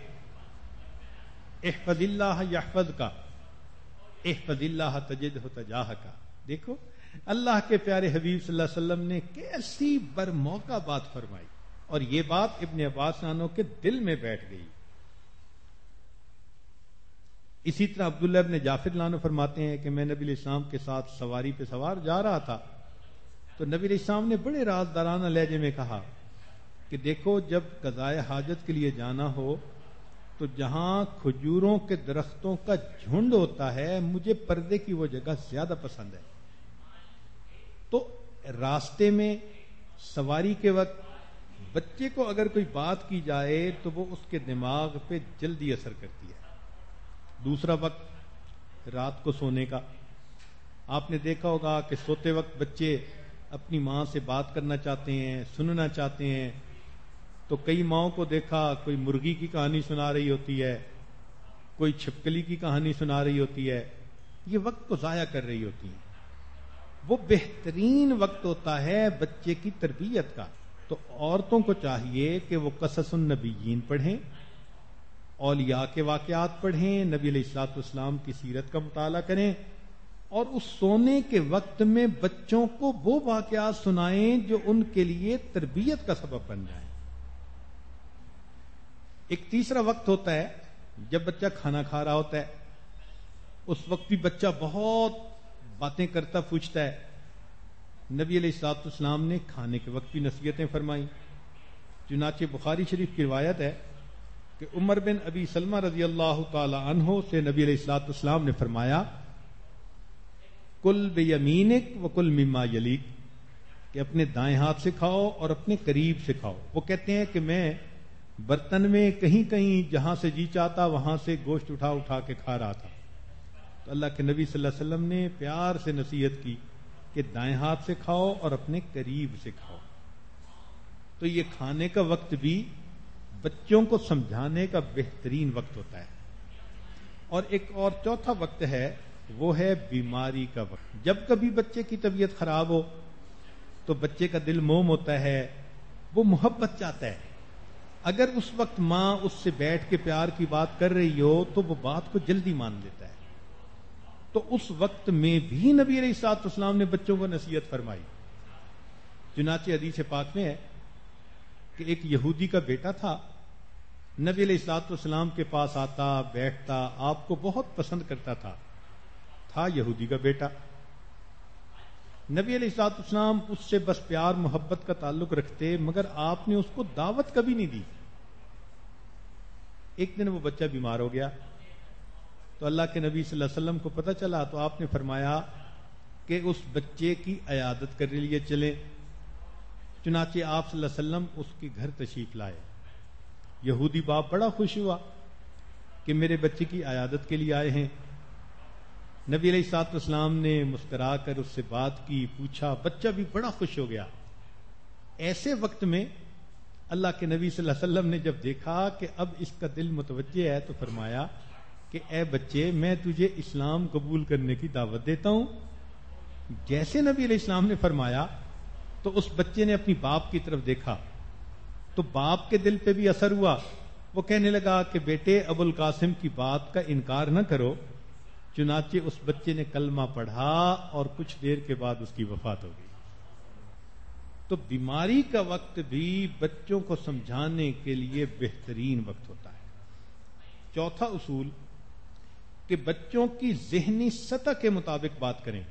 احفظ اللہ یحفظ کا، احفظ اللہ تجدہ تجاہک. دیکھو اللہ کے پیارے حبیب صلی اللہ علیہ وسلم نے کیسی برموقع بات فرمائی، اور یہ بات ابن عباس عنہ کے دل میں بیٹھ گئی. اسی طرح عبداللہ ابن جعفر عنہ فرماتے ہیں کہ میں نبی علیہ السلام کے ساتھ سواری پہ سوار جا رہا تھا تو نبی علیہ السلام نے بڑے رازدارانہ لہجے میں کہا کہ دیکھو، جب قضائے حاجت کے لیے جانا ہو تو جہاں کھجوروں کے درختوں کا جھنڈ ہوتا ہے، مجھے پردے کی وہ جگہ زیادہ پسند ہے. تو راستے میں سواری کے وقت بچے کو اگر کوئی بات کی جائے تو وہ اس کے دماغ پہ جلدی اثر کرتی ہے. دوسرا وقت رات کو سونے کا. آپ نے دیکھا ہوگا کہ سوتے وقت بچے اپنی ماں سے بات کرنا چاہتے ہیں، سننا چاہتے ہیں. تو کئی ماؤں کو دیکھا، کوئی مرغی کی کہانی سنا رہی ہوتی ہے، کوئی چھپکلی کی کہانی سنا رہی ہوتی ہے، یہ وقت کو ضائع کر رہی ہوتی ہیں. وہ بہترین وقت ہوتا ہے بچے کی تربیت کا. تو عورتوں کو چاہیے کہ وہ قصص النبیین پڑھیں، اولیاء کے واقعات پڑھیں، نبی علیہ الصلوۃ والسلام کی سیرت کا مطالعہ کریں، اور اس سونے کے وقت میں بچوں کو وہ واقعات سنائیں جو ان کے لیے تربیت کا سبب بن جائیں. ایک تیسرا وقت ہوتا ہے جب بچہ کھانا کھا رہا ہوتا ہے. اس وقت بھی بچہ بہت باتیں کرتا پوچھتا ہے. نبی علیہ الصلوۃ والسلام نے کھانے کے وقت بھی نصیحتیں فرمائیں. چنانچہ بخاری شریف کی روایت ہے کہ عمر بن ابی سلمہ رضی اللہ تعالی عنہ سے نبی علیہ الصلوۃ والسلام نے فرمایا، کل بیمینک وکل مما یلیک، کہ اپنے دائیں ہاتھ سے کھاؤ اور اپنے قریب سے کھاؤ. وہ کہتے ہیں کہ میں برتن میں کہیں کہیں جہاں سے جی چاہتا وہاں سے گوشت اٹھا اٹھا کے کھا رہا تھا. تو اللہ کے نبی صلی اللہ علیہ وسلم نے پیار سے نصیحت کی کہ دائیں ہاتھ سے کھاؤ اور اپنے قریب سے کھاؤ. تو یہ کھانے کا وقت بھی بچوں کو سمجھانے کا بہترین وقت ہوتا ہے. اور ایک اور چوتھا وقت ہے، وہ ہے بیماری کا وقت. جب کبھی بچے کی طبیعت خراب ہو تو بچے کا دل موم ہوتا ہے، وہ محبت چاہتا ہے. اگر اس وقت ماں اس سے بیٹھ کے پیار کی بات کر رہی ہو تو وہ بات کو جلدی مان لیتا ہے. تو اس وقت میں بھی نبی علیہ الصلوۃ والسلام نے بچوں کو نصیحت فرمائی. چنانچہ حدیث پاک میں ہے کہ ایک یہودی کا بیٹا تھا، نبی علیہ الصلوۃ والسلام کے پاس آتا، بیٹھتا، آپ کو بہت پسند کرتا تھا یہودی کا بیٹا. نبی علیہ الصلوۃ والسلام اس سے بس پیار محبت کا تعلق رکھتے، مگر آپ نے اس کو دعوت کبھی نہیں دی. ایک دن وہ بچہ بیمار ہو گیا تو اللہ کے نبی صلی اللہ علیہ وسلم کو پتہ چلا تو آپ نے فرمایا کہ اس بچے کی عیادت کرنے لیے چلیں. چنانچہ آپ صلی اللہ علیہ وسلم اس کے گھر تشریف لائے. یہودی باپ بڑا خوش ہوا کہ میرے بچے کی عیادت کے لیے آئے ہیں. نبی علیہ الصلوۃ والسلام نے مسکرا کر اس سے بات کی، پوچھا، بچہ بھی بڑا خوش ہو گیا. ایسے وقت میں اللہ کے نبی صلی اللہ علیہ وسلم نے جب دیکھا کہ اب اس کا دل متوجہ ہے تو فرمایا کہ اے بچے، میں تجھے اسلام قبول کرنے کی دعوت دیتا ہوں. جیسے نبی علیہ السلام نے فرمایا تو اس بچے نے اپنی باپ کی طرف دیکھا تو باپ کے دل پہ بھی اثر ہوا. وہ کہنے لگا کہ بیٹے ابو القاسم کی بات کا انکار نہ کرو. چنانچہ اس بچے نے کلمہ پڑھا اور کچھ دیر کے بعد اس کی وفات ہو گئی. تو بیماری کا وقت بھی بچوں کو سمجھانے کے لیے بہترین وقت ہوتا ہے. چوتھا اصول کہ بچوں کی ذہنی سطح کے مطابق بات کریں.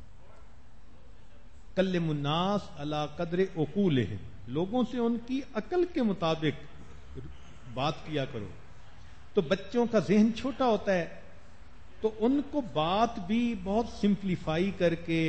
کلم الناس علی قدر عقولہم، لوگوں سے ان کی عقل کے مطابق بات کیا کرو. تو بچوں کا ذہن چھوٹا ہوتا ہے تو ان کو بات بھی بہت سمپلیفائی کر کے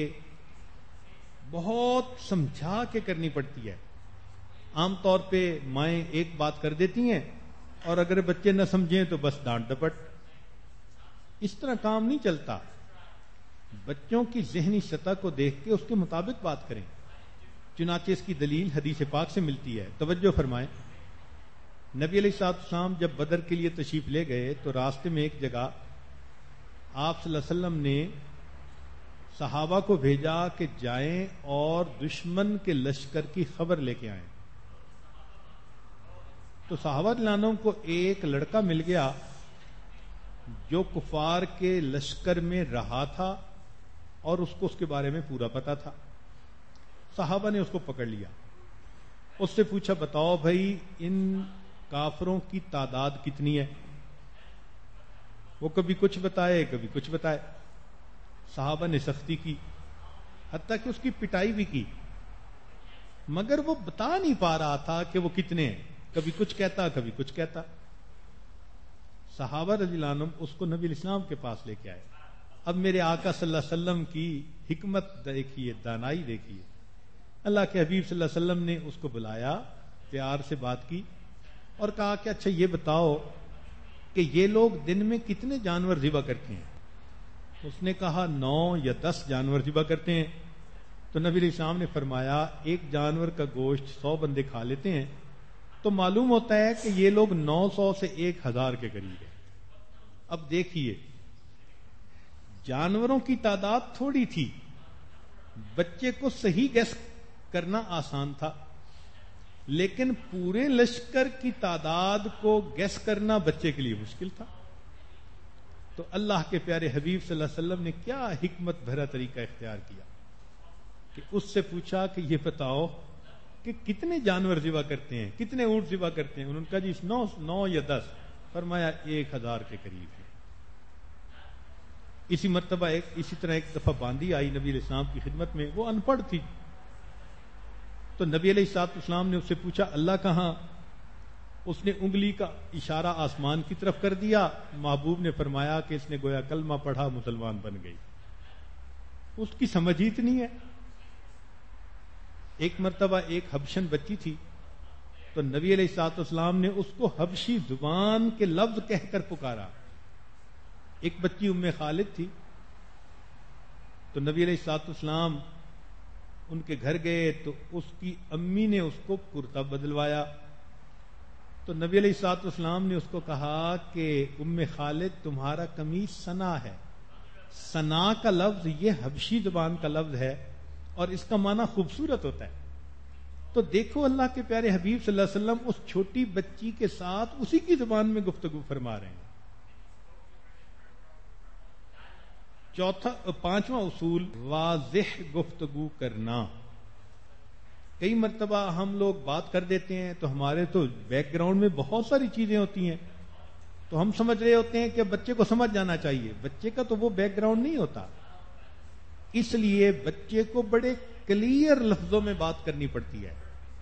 بہت سمجھا کے کرنی پڑتی ہے. عام طور پہ مائیں ایک بات کر دیتی ہیں اور اگر بچے نہ سمجھیں تو بس ڈانٹ ڈپٹ. اس طرح کام نہیں چلتا. بچوں کی ذہنی سطح کو دیکھ کے اس کے مطابق بات کریں. چنانچہ اس کی دلیل حدیث پاک سے ملتی ہے. توجہ فرمائیں. نبی علیہ الصلوۃ والسلام جب بدر کے لیے تشریف لے گئے تو راستے میں ایک جگہ آپ صلی اللہ علیہ وسلم نے صحابہ کو بھیجا کہ جائیں اور دشمن کے لشکر کی خبر لے کے آئیں. تو صحابہ رضوان کو ایک لڑکا مل گیا جو کفار کے لشکر میں رہا تھا اور اس کو اس کے بارے میں پورا پتا تھا. صحابہ نے اس کو پکڑ لیا. اس سے پوچھا بتاؤ بھائی ان کافروں کی تعداد کتنی ہے؟ وہ کبھی کچھ بتائے کبھی کچھ بتائے. صحابہ نے سختی کی حتیٰ کہ اس کی پٹائی بھی کی مگر وہ بتا نہیں پا رہا تھا کہ وہ کتنے ہیں. کبھی کچھ کہتا کبھی کچھ کہتا. صحابہ رضی اللہ عنہم اس کو نبی علیہ السلام کے پاس لے کے آئے. اب میرے آقا صلی اللہ علیہ وسلم کی حکمت دیکھیے، دانائی دیکھیے. اللہ کے حبیب صلی اللہ علیہ وسلم نے اس کو بلایا، پیار سے بات کی اور کہا کہ اچھا یہ بتاؤ کہ یہ لوگ دن میں کتنے جانور ذبح کرتے ہیں؟ اس نے کہا 9 یا 10 جانور ذبح کرتے ہیں. تو نبی علیہ السلام نے فرمایا ایک جانور کا گوشت 100 بندے کھا لیتے ہیں تو معلوم ہوتا ہے کہ یہ لوگ 900 سے 1000 کے قریب ہیں. اب دیکھیے جانوروں کی تعداد تھوڑی تھی، بچے کو صحیح گیس کرنا آسان تھا، لیکن پورے لشکر کی تعداد کو گیس کرنا بچے کے لیے مشکل تھا. تو اللہ کے پیارے حبیب صلی اللہ علیہ وسلم نے کیا حکمت بھرا طریقہ اختیار کیا کہ اس سے پوچھا کہ یہ بتاؤ کہ کتنے جانور ذبح کرتے ہیں، کتنے اونٹ ذبح کرتے ہیں؟ انہوں نے کہا جی 9 یا 10. فرمایا 1000 کے قریب ہے. اسی طرح ایک دفعہ باندی آئی نبی علیہ السلام کی خدمت میں. وہ ان پڑھ تھی تو نبی علیہ الصلوۃ والسلام نے اس سے پوچھا اللہ کہاں؟ اس نے انگلی کا اشارہ آسمان کی طرف کر دیا. محبوب نے فرمایا کہ اس نے گویا کلمہ پڑھا، مسلمان بن گئی. اس کی سمجھ ہی اتنی ہے. ایک مرتبہ ایک حبشن بچی تھی تو نبی علیہ الصلوۃ والسلام نے اس کو حبشی زبان کے لفظ کہہ کر پکارا. ایک بچی ام خالد تھی تو نبی علیہ الصلوۃ والسلام ان کے گھر گئے تو اس کی امی نے اس کو کرتا بدلوایا. تو نبی علیہ الصلوۃ والسلام نے اس کو کہا کہ ام خالد تمہارا قمیص سنا ہے. سنا کا لفظ یہ حبشی زبان کا لفظ ہے اور اس کا معنی خوبصورت ہوتا ہے. تو دیکھو اللہ کے پیارے حبیب صلی اللہ علیہ وسلم اس چھوٹی بچی کے ساتھ اسی کی زبان میں گفتگو فرما رہے ہیں. پانچواں اصول واضح گفتگو کرنا. کئی مرتبہ ہم لوگ بات کر دیتے ہیں تو ہمارے تو بیک گراؤنڈ میں بہت ساری چیزیں ہوتی ہیں تو ہم سمجھ رہے ہوتے ہیں کہ بچے کو سمجھ جانا چاہیے. بچے کا تو وہ بیک گراؤنڈ نہیں ہوتا. اس لیے بچے کو بڑے کلیئر لفظوں میں بات کرنی پڑتی ہے،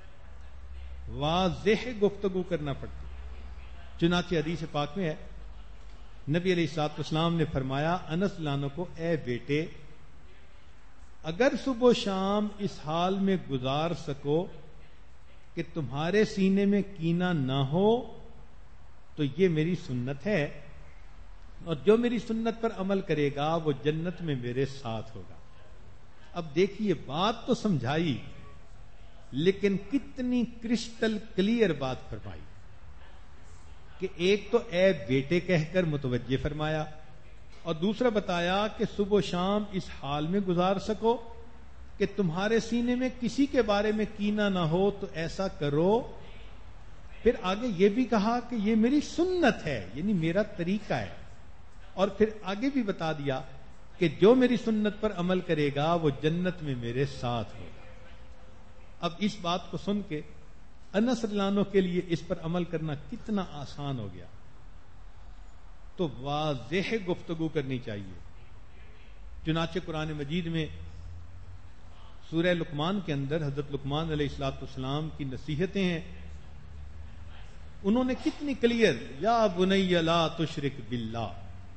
واضح گفتگو کرنا پڑتی ہے. چنانچہ حدیث پاک میں ہے نبی علیہ الصلوۃ والسلام نے فرمایا انس لانو کو اے بیٹے اگر صبح و شام اس حال میں گزار سکو کہ تمہارے سینے میں کینہ نہ ہو تو یہ میری سنت ہے، اور جو میری سنت پر عمل کرے گا وہ جنت میں میرے ساتھ ہوگا. اب دیکھیے بات تو سمجھائی لیکن کتنی کرسٹل کلیئر بات فرمائی کہ ایک تو اے بیٹے کہہ کر متوجہ فرمایا اور دوسرا بتایا کہ صبح و شام اس حال میں گزار سکو کہ تمہارے سینے میں کسی کے بارے میں کینہ نہ ہو تو ایسا کرو. پھر آگے یہ بھی کہا کہ یہ میری سنت ہے، یعنی میرا طریقہ ہے. اور پھر آگے بھی بتا دیا کہ جو میری سنت پر عمل کرے گا وہ جنت میں میرے ساتھ ہوگا. اب اس بات کو سن کے انس رضی اللہ عنہ کے لیے اس پر عمل کرنا کتنا آسان ہو گیا. تو واضح گفتگو کرنی چاہیے. چنانچہ قرآن مجید میں سورہ لقمان کے اندر حضرت لقمان علیہ الصلوۃ والسلام کی نصیحتیں ہیں. انہوں نے کتنی کلیئر، یا بنی لا تشرک باللہ.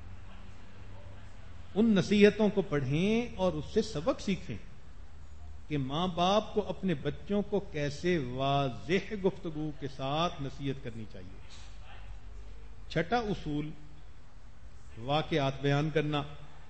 ان نصیحتوں کو پڑھیں اور اس سے سبق سیکھیں کہ ماں باپ کو اپنے بچوں کو کیسے واضح گفتگو کے ساتھ نصیحت کرنی چاہیے. چھٹا اصول واقعات بیان کرنا.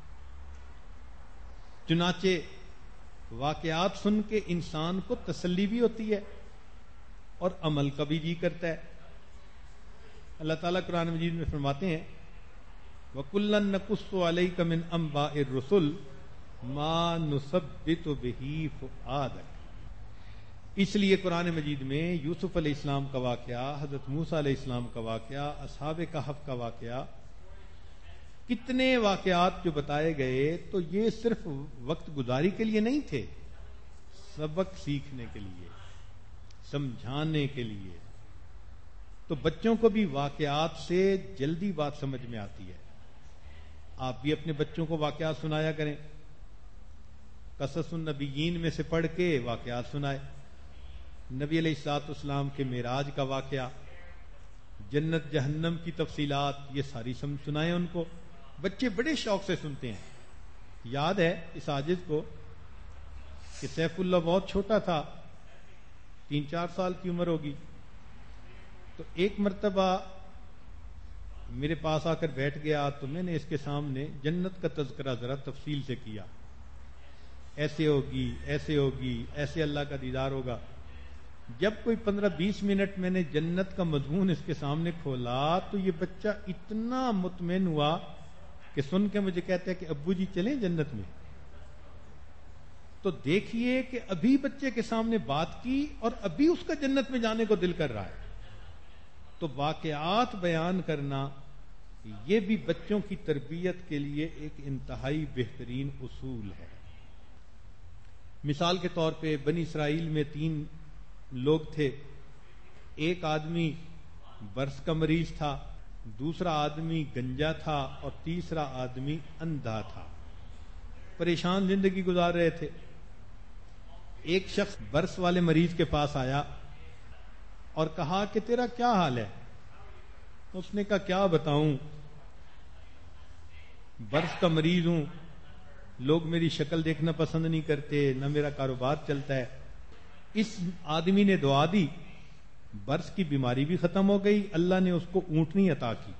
چنانچہ واقعات سن کے انسان کو تسلی بھی ہوتی ہے اور عمل کا بھی جی کرتا ہے. اللہ تعالیٰ قرآن مجید میں فرماتے ہیں وَكُلًّا نَقُصُّ عَلَيْكَ مِنْ أَنْبَاءِ الرُّسُلِ مَا نُثَبِّتُ بِهِ فُؤَادَكَ. اس لیے قرآن مجید میں یوسف علیہ السلام کا واقعہ، حضرت موسیٰ علیہ السلام کا واقعہ، اصحاب کہف کا واقعہ، کتنے واقعات جو بتائے گئے تو یہ صرف وقت گزاری کے لیے نہیں تھے، سبق سیکھنے کے لیے، سمجھانے کے لیے. تو بچوں کو بھی واقعات سے جلدی بات سمجھ میں آتی ہے. آپ بھی اپنے بچوں کو واقعات سنایا کریں. قصص النبیین میں سے پڑھ کے واقعات سنائے. نبی علیہ الصلوۃ والسلام کے معراج کا واقعہ، جنت جہنم کی تفصیلات، یہ ساری سنائیں ان کو. بچے بڑے شوق سے سنتے ہیں. یاد ہے اس عاجز کو کہ سیف اللہ بہت چھوٹا تھا، 3-4 سال کی عمر ہوگی. تو ایک مرتبہ میرے پاس آ کر بیٹھ گیا تو میں نے اس کے سامنے جنت کا تذکرہ ذرا تفصیل سے کیا. ایسے ہوگی، ایسے ہوگی، ایسے اللہ کا دیدار ہوگا. جب کوئی 15-20 منٹ میں نے جنت کا مضمون اس کے سامنے کھولا تو یہ بچہ اتنا مطمئن ہوا کہ سن کے مجھے کہتا ہے کہ ابو جی چلیں جنت میں. تو دیکھیے کہ ابھی بچے کے سامنے بات کی اور ابھی اس کا جنت میں جانے کو دل کر رہا ہے. تو واقعات بیان کرنا یہ بھی بچوں کی تربیت کے لیے ایک انتہائی بہترین اصول ہے. مثال کے طور پہ بنی اسرائیل میں 3 لوگ تھے. ایک آدمی برس کا مریض تھا، دوسرا آدمی گنجا تھا اور تیسرا آدمی اندھا تھا. پریشان زندگی گزار رہے تھے. ایک شخص برس والے مریض کے پاس آیا اور کہا کہ تیرا کیا حال ہے؟ اس نے کہا کیا بتاؤں، برس کا مریض ہوں، لوگ میری شکل دیکھنا پسند نہیں کرتے، نہ میرا کاروبار چلتا ہے. اس آدمی نے دعا دی، برس کی بیماری بھی ختم ہو گئی، اللہ نے اس کو اونٹنی عطا کی.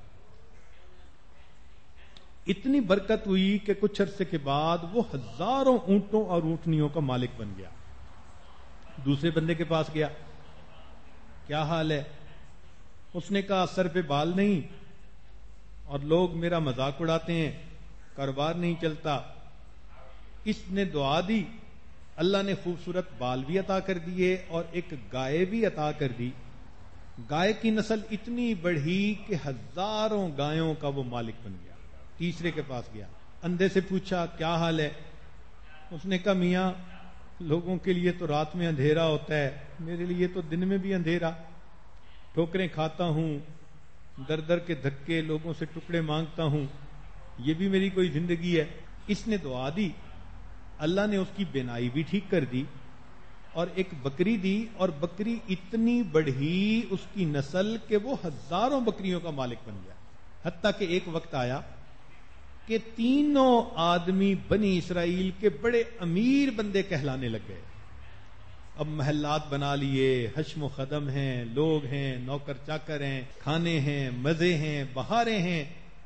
اتنی برکت ہوئی کہ کچھ عرصے کے بعد وہ ہزاروں اونٹوں اور اونٹنیوں کا مالک بن گیا. دوسرے بندے کے پاس گیا، کیا حال ہے؟ اس نے کہا سر پہ بال نہیں اور لوگ میرا مذاق اڑاتے ہیں، کاروبار نہیں چلتا. اس نے دعا دی، اللہ نے خوبصورت بال بھی عطا کر دیے اور ایک گائے بھی عطا کر دی. گائے کی نسل اتنی بڑھی کہ ہزاروں گایوں کا وہ مالک بن گیا. تیسرے کے پاس گیا، اندھے سے پوچھا کیا حال ہے؟ اس نے کہا میاں لوگوں کے لیے تو رات میں اندھیرا ہوتا ہے، میرے لیے تو دن میں بھی اندھیرا. ٹھوکریں کھاتا ہوں، در در کے دھکے، لوگوں سے ٹکڑے مانگتا ہوں، یہ بھی میری کوئی زندگی ہے. اس نے دعا دی، اللہ نے اس کی بینائی بھی ٹھیک کر دی اور ایک بکری دی، اور بکری اتنی بڑھی اس کی نسل کہ وہ ہزاروں بکریوں کا مالک بن گیا. حتیٰ کہ ایک وقت آیا کہ تینوں آدمی بنی اسرائیل کے بڑے امیر بندے کہلانے لگ گئے. اب محلات بنا لیے، حشم و خدم ہیں، لوگ ہیں، نوکر چاکر ہیں، کھانے ہیں، مزے ہیں، بہاریں ہیں.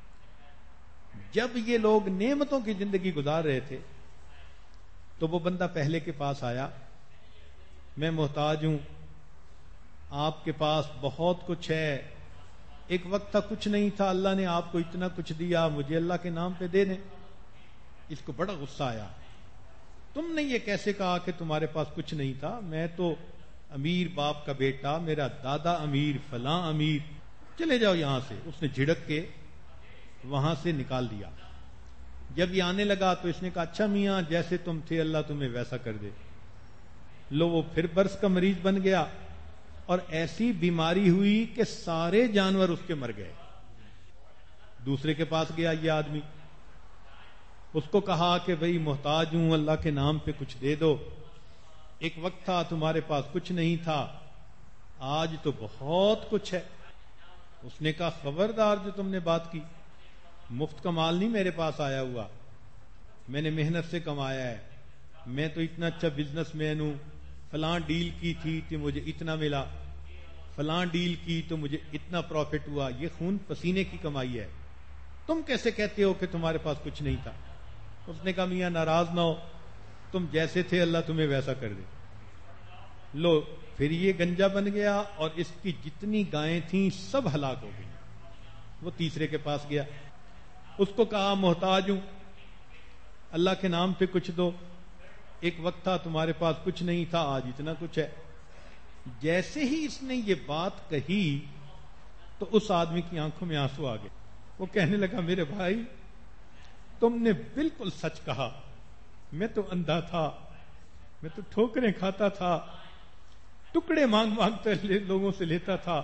جب یہ لوگ نعمتوں کی زندگی گزار رہے تھے تو وہ بندہ پہلے کے پاس آیا، میں محتاج ہوں، آپ کے پاس بہت کچھ ہے، ایک وقت تھا کچھ نہیں تھا، اللہ نے آپ کو اتنا کچھ دیا، مجھے اللہ کے نام پہ دے دیں۔ اس کو بڑا غصہ آیا، تم نے یہ کیسے کہا کہ تمہارے پاس کچھ نہیں تھا؟ میں تو امیر باپ کا بیٹا، میرا دادا امیر، فلاں امیر، چلے جاؤ یہاں سے۔ اس نے جھڑک کے وہاں سے نکال دیا۔ جب یہ آنے لگا تو اس نے کہا اچھا میاں جیسے تم تھے اللہ تمہیں ویسا کر دے۔ لو وہ پھر برس کا مریض بن گیا اور ایسی بیماری ہوئی کہ سارے جانور اس کے مر گئے۔ دوسرے کے پاس گیا یہ آدمی، اس کو کہا کہ بھئی محتاج ہوں، اللہ کے نام پہ کچھ دے دو، ایک وقت تھا تمہارے پاس کچھ نہیں تھا، آج تو بہت کچھ ہے۔ اس نے کہا خبردار جو تم نے بات کی، مفت کا مال نہیں میرے پاس آیا ہوا، میں نے محنت سے کمایا ہے، میں تو اتنا اچھا بزنس مین ہوں، فلاں ڈیل کی تھی تو مجھے اتنا ملا، فلاں ڈیل کی تو مجھے اتنا پروفٹ ہوا، یہ خون پسینے کی کمائی ہے، تم کیسے کہتے ہو کہ تمہارے پاس کچھ نہیں تھا؟ اس نے کہا میاں ناراض نہ ہو، تم جیسے تھے اللہ تمہیں ویسا کر دے۔ لو پھر یہ گنجا بن گیا اور اس کی جتنی گائیں تھیں سب ہلاک ہو گئی۔ وہ تیسرے کے پاس گیا، اس کو کہا محتاج ہوں، اللہ کے نام پہ کچھ دو، ایک وقت تھا تمہارے پاس کچھ نہیں تھا، آج اتنا کچھ ہے۔ جیسے ہی اس نے یہ بات کہی تو اس آدمی کی آنکھوں میں آنسو آ گئے۔ وہ کہنے لگا میرے بھائی تم نے بالکل سچ کہا، میں تو اندھا تھا، میں تو ٹھوکریں کھاتا تھا، ٹکڑے مانگ مانگ کر لوگوں سے لیتا تھا،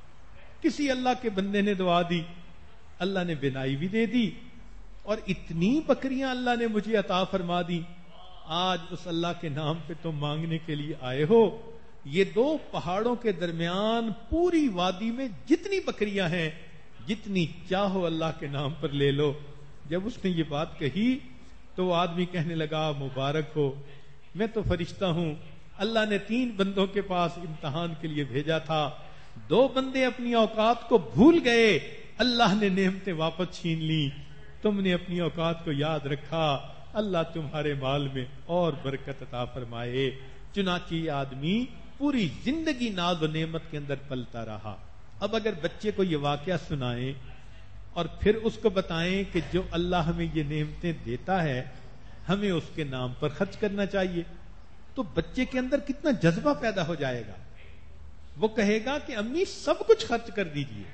کسی اللہ کے بندے نے دعا دی، اللہ نے بینائی بھی دے دی، اور اتنی بکریاں اللہ نے مجھے عطا فرما دی، آج اس اللہ کے نام پہ تم مانگنے کے لیے آئے ہو۔ یہ دو پہاڑوں کے درمیان پوری وادی میں جتنی بکریاں ہیں جتنی چاہو اللہ کے نام پر لے لو۔ جب اس نے یہ بات کہی تو وہ آدمی کہنے لگا مبارک ہو، میں تو فرشتہ ہوں، اللہ نے 3 بندوں کے پاس امتحان کے لیے بھیجا تھا، 2 بندے اپنی اوقات کو بھول گئے، اللہ نے نعمتیں واپس چھین لی، تم نے اپنی اوقات کو یاد رکھا، اللہ تمہارے مال میں اور برکت عطا فرمائے۔ چنانچہ یہ آدمی پوری زندگی ناز و نعمت کے اندر پلتا رہا۔ اب اگر بچے کو یہ واقعہ سنائیں اور پھر اس کو بتائیں کہ جو اللہ ہمیں یہ نعمتیں دیتا ہے ہمیں اس کے نام پر خرچ کرنا چاہیے، تو بچے کے اندر کتنا جذبہ پیدا ہو جائے گا، وہ کہے گا کہ امی سب کچھ خرچ کر دیجئے۔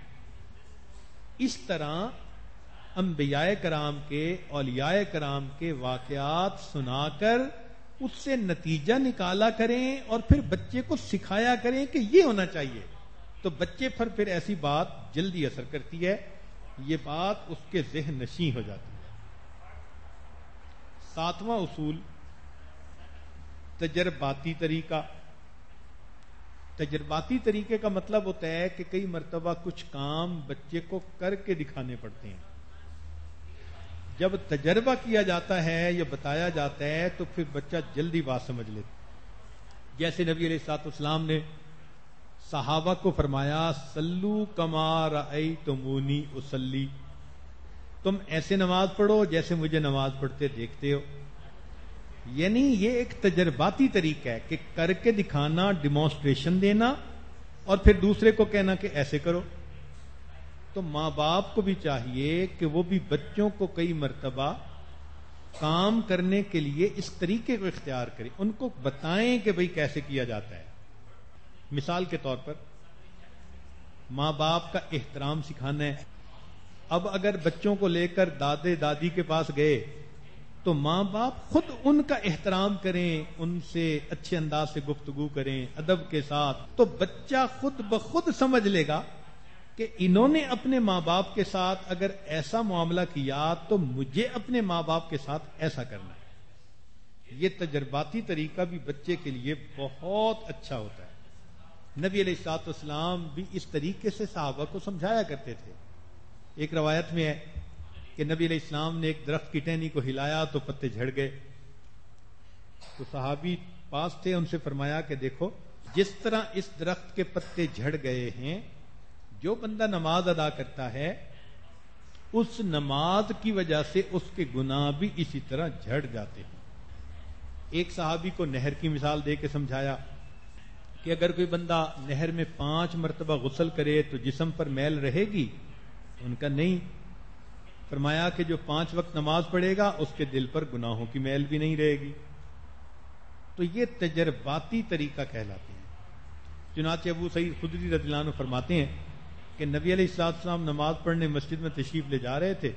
اس طرح انبیاء کرام کے، اولیاء کرام کے واقعات سنا کر اس سے نتیجہ نکالا کریں اور پھر بچے کو سکھایا کریں کہ یہ ہونا چاہیے، تو بچے پر پھر ایسی بات جلدی اثر کرتی ہے، یہ بات اس کے ذہن نشیں ہو جاتی ہے۔ 7واں اصول تجرباتی طریقہ۔ تجرباتی طریقے کا مطلب ہوتا ہے کہ کئی مرتبہ کچھ کام بچے کو کر کے دکھانے پڑتے ہیں۔ جب تجربہ کیا جاتا ہے یا بتایا جاتا ہے تو پھر بچہ جلدی بات سمجھ لیتا۔ جیسے نبی علیہ الصلوۃ والسلام نے صحابہ کو فرمایا صلو کما رأیتمونی اصلی، تم ایسے نماز پڑھو جیسے مجھے نماز پڑھتے دیکھتے ہو۔ یعنی یہ ایک تجرباتی طریقہ ہے کہ کر کے دکھانا، ڈیمانسٹریشن دینا، اور پھر دوسرے کو کہنا کہ ایسے کرو۔ تو ماں باپ کو بھی چاہیے کہ وہ بھی بچوں کو کئی مرتبہ کام کرنے کے لیے اس طریقے کو اختیار کریں، ان کو بتائیں کہ بھئی کیسے کیا جاتا ہے۔ مثال کے طور پر ماں باپ کا احترام سکھانا ہے۔ اب اگر بچوں کو لے کر دادے دادی کے پاس گئے تو ماں باپ خود ان کا احترام کریں، ان سے اچھے انداز سے گفتگو کریں ادب کے ساتھ، تو بچہ خود بخود سمجھ لے گا کہ انہوں نے اپنے ماں باپ کے ساتھ اگر ایسا معاملہ کیا تو مجھے اپنے ماں باپ کے ساتھ ایسا کرنا ہے۔ یہ تجرباتی طریقہ بھی بچے کے لیے بہت اچھا ہوتا ہے۔ نبی علیہ الصلوۃ والسلام بھی اس طریقے سے صحابہ کو سمجھایا کرتے تھے۔ ایک روایت میں ہے کہ نبی علیہ السلام نے ایک درخت کی ٹہنی کو ہلایا تو پتے جھڑ گئے، تو صحابی پاس تھے، ان سے فرمایا کہ دیکھو جس طرح اس درخت کے پتے جھڑ گئے ہیں، جو بندہ نماز ادا کرتا ہے اس نماز کی وجہ سے اس کے گناہ بھی اسی طرح جھڑ جاتے ہیں۔ ایک صحابی کو نہر کی مثال دے کے سمجھایا، کہ اگر کوئی بندہ نہر میں 5 مرتبہ غسل کرے تو جسم پر میل رہے گی؟ ان کا نہیں. فرمایا کہ جو 5 وقت نماز پڑھے گا اس کے دل پر گناہوں کی میل بھی نہیں رہے گی. تو یہ تجرباتی طریقہ کہلاتے ہیں. چنانچہ ابو سعید خدری رضی اللہ عنہ فرماتے ہیں کہ نبی علیہ السلام نماز پڑھنے مسجد میں تشریف لے جا رہے تھے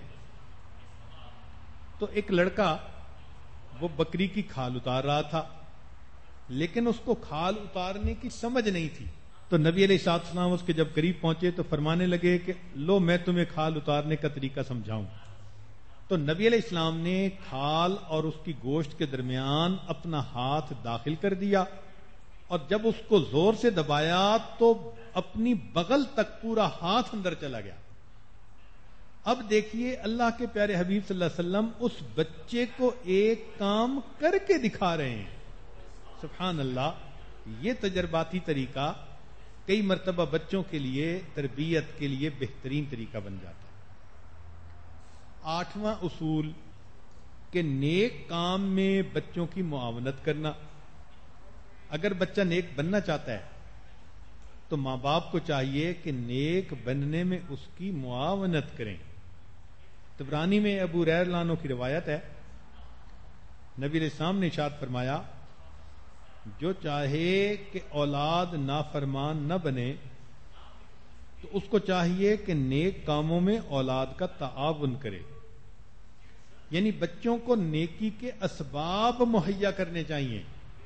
تو ایک لڑکا وہ بکری کی کھال اتار رہا تھا، لیکن اس کو کھال اتارنے کی سمجھ نہیں تھی. تو نبی علیہ السلام اس کے جب قریب پہنچے تو فرمانے لگے کہ لو میں تمہیں کھال اتارنے کا طریقہ سمجھاؤں. تو نبی علیہ السلام نے کھال اور اس کی گوشت کے درمیان اپنا ہاتھ داخل کر دیا اور جب اس کو زور سے دبایا تو اپنی بغل تک پورا ہاتھ اندر چلا گیا. اب دیکھیے اللہ کے پیارے حبیب صلی اللہ علیہ وسلم اس بچے کو ایک کام کر کے دکھا رہے ہیں. سبحان اللہ. یہ تجرباتی طریقہ کئی مرتبہ بچوں کے لیے تربیت کے لیے بہترین طریقہ بن جاتا ہے. 8واں اصول کہ نیک کام میں بچوں کی معاونت کرنا. اگر بچہ نیک بننا چاہتا ہے تو ماں باپ کو چاہیے کہ نیک بننے میں اس کی معاونت کریں. طبرانی میں ابو ہریرہ رضی اللہ عنہ کی روایت ہے، نبی علیہ السلام نے ارشاد فرمایا جو چاہے کہ اولاد نافرمان نہ بنے تو اس کو چاہیے کہ نیک کاموں میں اولاد کا تعاون کرے. یعنی بچوں کو نیکی کے اسباب مہیا کرنے چاہیے.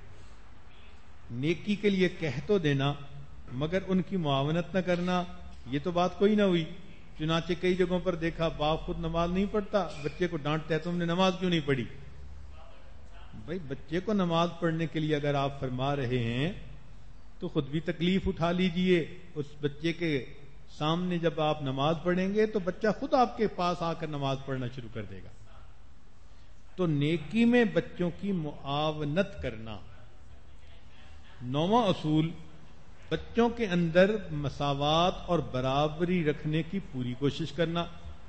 نیکی کے لیے کہہ تو دینا مگر ان کی معاونت نہ کرنا، یہ تو بات کوئی نہ ہوئی. چنانچہ کئی جگہوں پر دیکھا باپ خود نماز نہیں پڑھتا، بچے کو ڈانٹتا ہے تم نے نماز کیوں نہیں پڑھی. بھائی بچے کو نماز پڑھنے کے لیے اگر آپ فرما رہے ہیں تو خود بھی تکلیف اٹھا لیجئے. اس بچے کے سامنے جب آپ نماز پڑھیں گے تو بچہ خود آپ کے پاس آ کر نماز پڑھنا شروع کر دے گا. تو نیکی میں بچوں کی معاونت کرنا. 9واں اصول بچوں کے اندر مساوات اور برابری رکھنے کی پوری کوشش کرنا.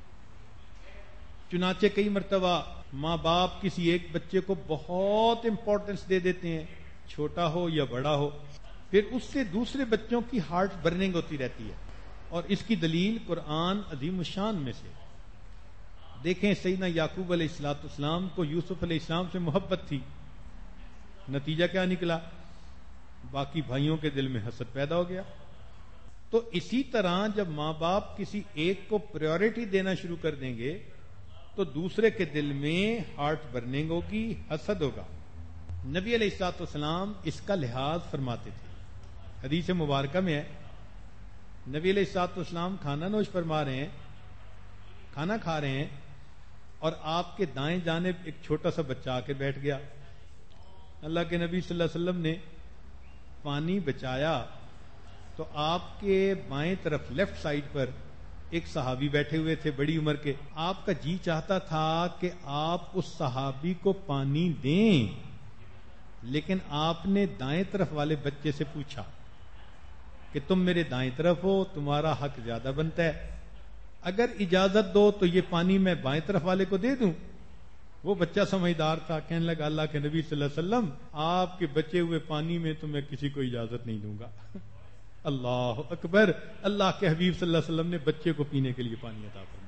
چنانچہ کئی مرتبہ ماں باپ کسی ایک بچے کو بہت امپورٹنس دے دیتے ہیں، چھوٹا ہو یا بڑا ہو، پھر اس سے دوسرے بچوں کی ہارٹ برننگ ہوتی رہتی ہے. اور اس کی دلیل قرآن عظیم الشان میں سے دیکھیں. سیدنا یعقوب علیہ السلام کو یوسف علیہ السلام سے محبت تھی، نتیجہ کیا نکلا؟ باقی بھائیوں کے دل میں حسد پیدا ہو گیا. تو اسی طرح جب ماں باپ کسی ایک کو پریورٹی دینا شروع کر دیں گے تو دوسرے کے دل میں ہارٹ برننگ ہوگی، حسد ہوگا. نبی علیہ الصلوۃ والسلام اس کا لحاظ فرماتے تھے. حدیث مبارکہ میں ہے نبی علیہ الصلوۃ والسلام کھانا نوش فرما رہے ہیں، کھانا کھا رہے ہیں اور آپ کے دائیں جانب ایک چھوٹا سا بچہ آ کے بیٹھ گیا. اللہ کے نبی صلی اللہ علیہ وسلم نے پانی بچایا تو آپ کے بائیں طرف لیفٹ سائڈ پر ایک صحابی بیٹھے ہوئے تھے بڑی عمر کے. آپ کا جی چاہتا تھا کہ آپ اس صحابی کو پانی دیں، لیکن آپ نے دائیں طرف والے بچے سے پوچھا کہ تم میرے دائیں طرف ہو، تمہارا حق زیادہ بنتا ہے، اگر اجازت دو تو یہ پانی میں بائیں طرف والے کو دے دوں. وہ بچہ سمجھدار تھا، کہنے لگا اللہ کے نبی صلی اللہ علیہ وسلم آپ کے بچے ہوئے پانی میں تو میں کسی کو اجازت نہیں دوں گا. اللہ اکبر. اللہ کے حبیب صلی اللہ علیہ وسلم نے بچے کو پینے کے لیے پانی عطا فرمایا.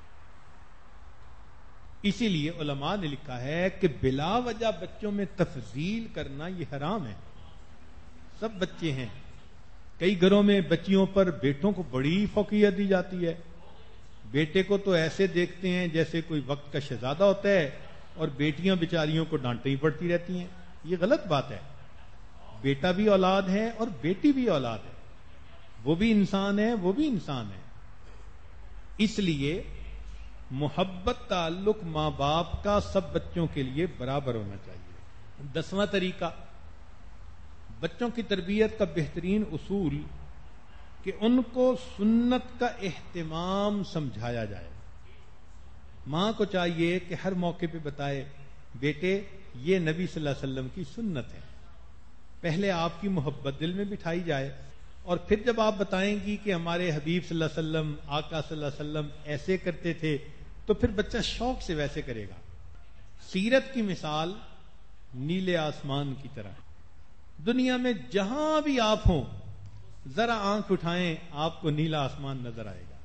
اسی لیے علماء نے لکھا ہے کہ بلا وجہ بچوں میں تفضیل کرنا یہ حرام ہے. سب بچے ہیں، کئی گھروں میں بچیوں پر بیٹوں کو بڑی فوقیت دی جاتی ہے. بیٹے کو تو ایسے دیکھتے ہیں جیسے کوئی وقت کا شہزادہ ہوتا ہے اور بیٹیاں بیچاریوں کو ڈانٹیں ہی پڑتی رہتی ہیں. یہ غلط بات ہے. بیٹا بھی اولاد ہے اور بیٹی بھی اولاد ہے، وہ بھی انسان ہے، وہ بھی انسان ہے. اس لیے محبت تعلق ماں باپ کا سب بچوں کے لیے برابر ہونا چاہیے. 10واں طریقہ بچوں کی تربیت کا بہترین اصول کہ ان کو سنت کا اہتمام سمجھایا جائے. ماں کو چاہیے کہ ہر موقع پہ بتائے بیٹے یہ نبی صلی اللہ علیہ وسلم کی سنت ہے. پہلے آپ کی محبت دل میں بٹھائی جائے اور پھر جب آپ بتائیں گی کہ ہمارے حبیب صلی اللہ علیہ وسلم، آقا صلی اللہ علیہ وسلم ایسے کرتے تھے تو پھر بچہ شوق سے ویسے کرے گا. سیرت کی مثال نیلے آسمان کی طرح. دنیا میں جہاں بھی آپ ہوں ذرا آنکھ اٹھائیں آپ کو نیلا آسمان نظر آئے گا.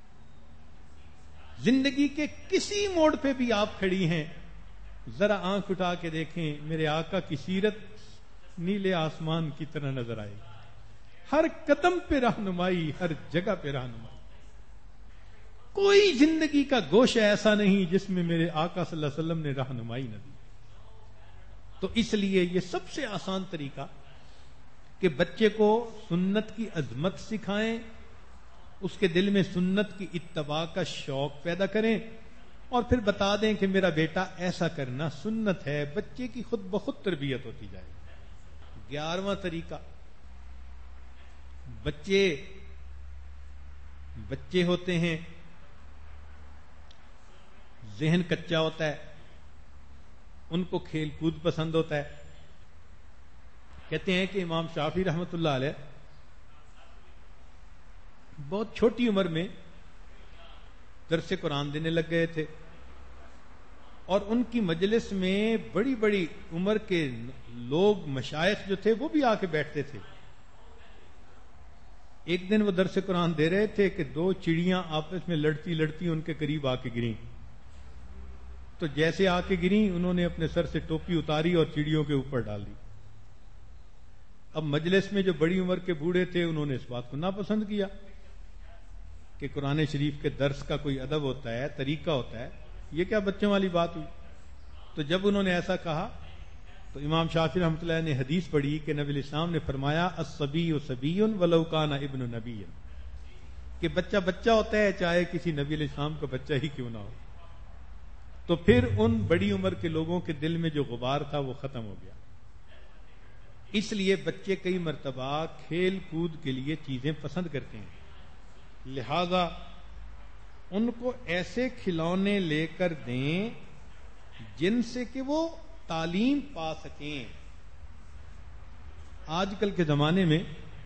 زندگی کے کسی موڑ پہ بھی آپ کھڑی ہیں ذرا آنکھ اٹھا کے دیکھیں میرے آقا کی سیرت نیلے آسمان کی طرح نظر آئے گی. ہر قدم پہ رہنمائی، ہر جگہ پہ رہنمائی. کوئی زندگی کا گوشہ ایسا نہیں جس میں میرے آقا صلی اللہ علیہ وسلم نے رہنمائی نہ دی. تو اس لیے یہ سب سے آسان طریقہ کہ بچے کو سنت کی عظمت سکھائیں، اس کے دل میں سنت کی اتباع کا شوق پیدا کریں، اور پھر بتا دیں کہ میرا بیٹا ایسا کرنا سنت ہے. بچے کی خود بخود تربیت ہوتی جائے. 11واں طریقہ، بچے ہوتے ہیں، ذہن کچا ہوتا ہے، ان کو کھیل کود پسند ہوتا ہے. کہتے ہیں کہ امام شافعی رحمۃ اللہ علیہ بہت چھوٹی عمر میں درس قرآن دینے لگ گئے تھے، اور ان کی مجلس میں بڑی بڑی عمر کے لوگ، مشائخ جو تھے وہ بھی آ کے بیٹھتے تھے. ایک دن وہ درس قرآن دے رہے تھے کہ 2 چڑیاں آپس میں لڑتی لڑتی ان کے قریب آ کے گریں. تو جیسے آ کے گریں انہوں نے اپنے سر سے ٹوپی اتاری اور چڑیوں کے اوپر ڈال دی. اب مجلس میں جو بڑی عمر کے بوڑھے تھے انہوں نے اس بات کو ناپسند کیا کہ قرآن شریف کے درس کا کوئی ادب ہوتا ہے، طریقہ ہوتا ہے، یہ کیا بچوں والی بات ہوئی. تو جب انہوں نے ایسا کہا تو امام شافعی رحمۃ اللہ نے حدیث پڑھی کہ نبی الاسلام نے فرمایا الصبی صبی ولو کان ابن نبی، کہ بچہ بچہ ہوتا ہے چاہے کسی نبی علیہ السلام کا بچہ ہی کیوں نہ ہو. تو پھر ان بڑی عمر کے لوگوں کے دل میں جو غبار تھا وہ ختم ہو گیا. اس لیے بچے کئی مرتبہ کھیل کود کے لیے چیزیں پسند کرتے ہیں، لہذا ان کو ایسے کھلونے لے کر دیں جن سے کہ وہ تعلیم پا سکیں. آج کل کے زمانے میں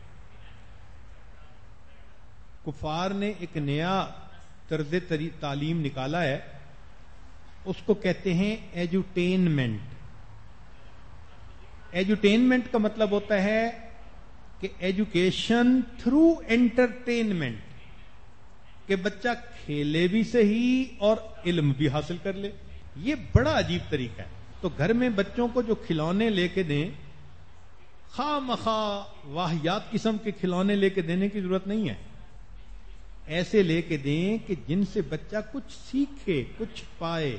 کفار نے ایک نیا طرز تعلیم نکالا ہے، اس کو کہتے ہیں ایجوٹینمنٹ. ایجوٹینمنٹ کا مطلب ہوتا ہے کہ ایجوکیشن تھرو انٹرٹینمنٹ، کہ بچہ کھیلے بھی صحیح اور علم بھی حاصل کر لے. یہ بڑا عجیب طریقہ ہے. تو گھر میں بچوں کو جو کھلونے لے کے دیں، خواہ مخواہ واہیات قسم کے کھلونے لے کے دینے کی ضرورت نہیں ہے. ایسے لے کے دیں کہ جن سے بچہ کچھ سیکھے، کچھ پائے.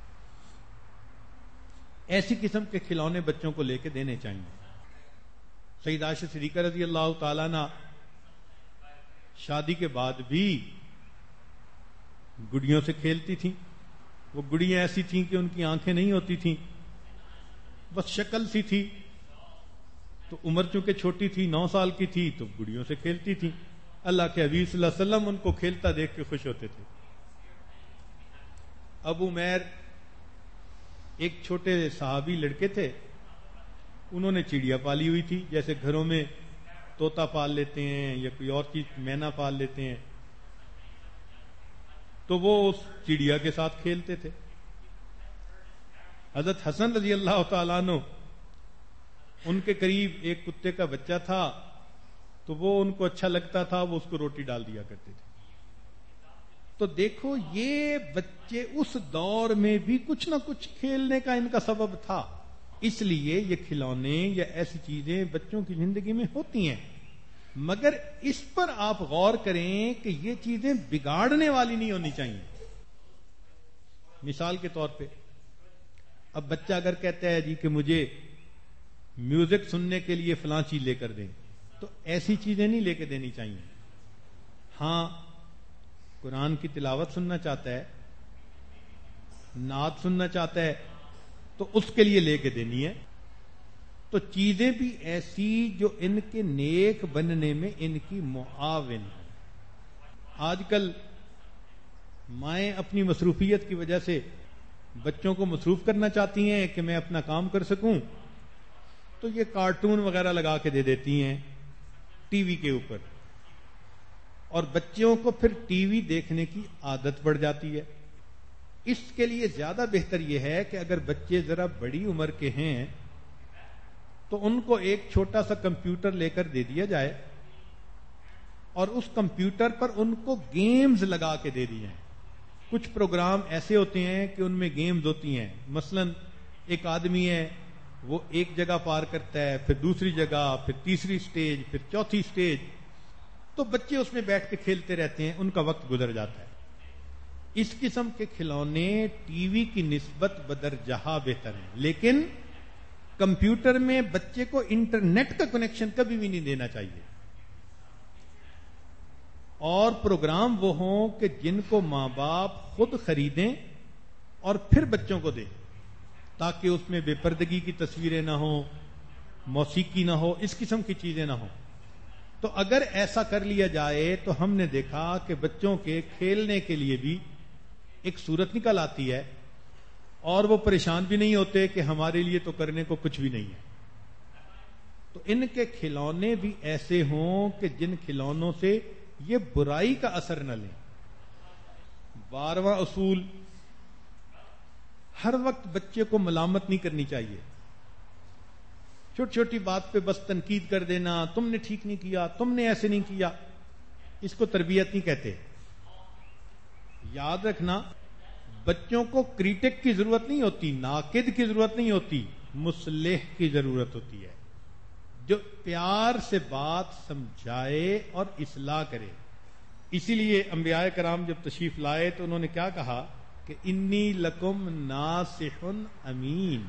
ایسی قسم کے کھلونے بچوں کو لے کے دینے چاہیے. سیدہ عائشہ صدیقہ رضی اللہ تعالیٰ عنہ شادی کے بعد بھی گڑیوں سے کھیلتی تھیں. وہ گڑیاں ایسی تھیں کہ ان کی آنکھیں نہیں ہوتی تھیں، بس شکل سی تھی. تو عمر چونکہ چھوٹی تھی، 9 سال کی تھی، تو گڑیوں سے کھیلتی تھیں. اللہ کے حبیب صلی اللہ علیہ وسلم ان کو کھیلتا دیکھ کے خوش ہوتے تھے. ابو عمیر ایک چھوٹے صحابی لڑکے تھے، انہوں نے چڑیا پالی ہوئی تھی، جیسے گھروں میں طوطا پال لیتے ہیں یا کوئی اور چیز مینا پال لیتے ہیں. تو وہ اس چڑیا کے ساتھ کھیلتے تھے. حضرت حسن رضی اللہ تعالیٰ عنہ ان کے قریب ایک کتے کا بچہ تھا، تو وہ ان کو اچھا لگتا تھا، وہ اس کو روٹی ڈال دیا کرتے تھے. تو دیکھو یہ بچے اس دور میں بھی کچھ نہ کچھ کھیلنے کا ان کا سبب تھا. اس لیے یہ کھلونے یا ایسی چیزیں بچوں کی زندگی میں ہوتی ہیں، مگر اس پر آپ غور کریں کہ یہ چیزیں بگاڑنے والی نہیں ہونی چاہیے. مثال کے طور پہ اب بچہ اگر کہتا ہے جی کہ مجھے میوزک سننے کے لیے فلاں چیز لے کر دیں، تو ایسی چیزیں نہیں لے کے دینی چاہیے. ہاں قرآن کی تلاوت سننا چاہتا ہے، نعت سننا چاہتا ہے، تو اس کے لیے لے کے دینی ہے. تو چیزیں بھی ایسی جو ان کے نیک بننے میں ان کی معاون ہے. آج کل مائیں اپنی مصروفیت کی وجہ سے بچوں کو مصروف کرنا چاہتی ہیں کہ میں اپنا کام کر سکوں، تو یہ کارٹون وغیرہ لگا کے دے دیتی ہیں ٹی وی کے اوپر، اور بچوں کو پھر ٹی وی دیکھنے کی عادت پڑ جاتی ہے. اس کے لیے زیادہ بہتر یہ ہے کہ اگر بچے ذرا بڑی عمر کے ہیں تو ان کو ایک چھوٹا سا کمپیوٹر لے کر دے دیا جائے اور اس کمپیوٹر پر ان کو گیمز لگا کے دے دیے ہیں. کچھ پروگرام ایسے ہوتے ہیں کہ ان میں گیمز ہوتی ہیں. مثلا ایک آدمی ہے، وہ ایک جگہ پار کرتا ہے، پھر دوسری جگہ، پھر تیسری سٹیج، پھر چوتھی سٹیج، تو بچے اس میں بیٹھ کے کھیلتے رہتے ہیں، ان کا وقت گزر جاتا ہے. اس قسم کے کھلونے ٹی وی کی نسبت بدرجہ بہتر ہیں، لیکن کمپیوٹر میں بچے کو انٹرنیٹ کا کنیکشن کبھی بھی نہیں دینا چاہیے. اور پروگرام وہ ہوں کہ جن کو ماں باپ خود خریدیں اور پھر بچوں کو دیں، تاکہ اس میں بے پردگی کی تصویریں نہ ہوں، موسیقی نہ ہو، اس قسم کی چیزیں نہ ہوں. تو اگر ایسا کر لیا جائے تو ہم نے دیکھا کہ بچوں کے کھیلنے کے لیے بھی ایک صورت نکل آتی ہے اور وہ پریشان بھی نہیں ہوتے کہ ہمارے لیے تو کرنے کو کچھ بھی نہیں ہے. تو ان کے کھلونے بھی ایسے ہوں کہ جن کھلونوں سے یہ برائی کا اثر نہ لیں. 12واں اصول، ہر وقت بچے کو ملامت نہیں کرنی چاہیے. چھوٹی چھوٹی بات پہ بس تنقید کر دینا، تم نے ٹھیک نہیں کیا، تم نے ایسے نہیں کیا، اس کو تربیت نہیں کہتے. یاد رکھنا، بچوں کو کریٹک کی ضرورت نہیں ہوتی، ناقد کی ضرورت نہیں ہوتی، مصلح کی ضرورت ہوتی ہے، جو پیار سے بات سمجھائے اور اصلاح کرے. اسی لیے انبیاء کرام جب تشریف لائے تو انہوں نے کیا کہا کہ انی لکم ناصح امین،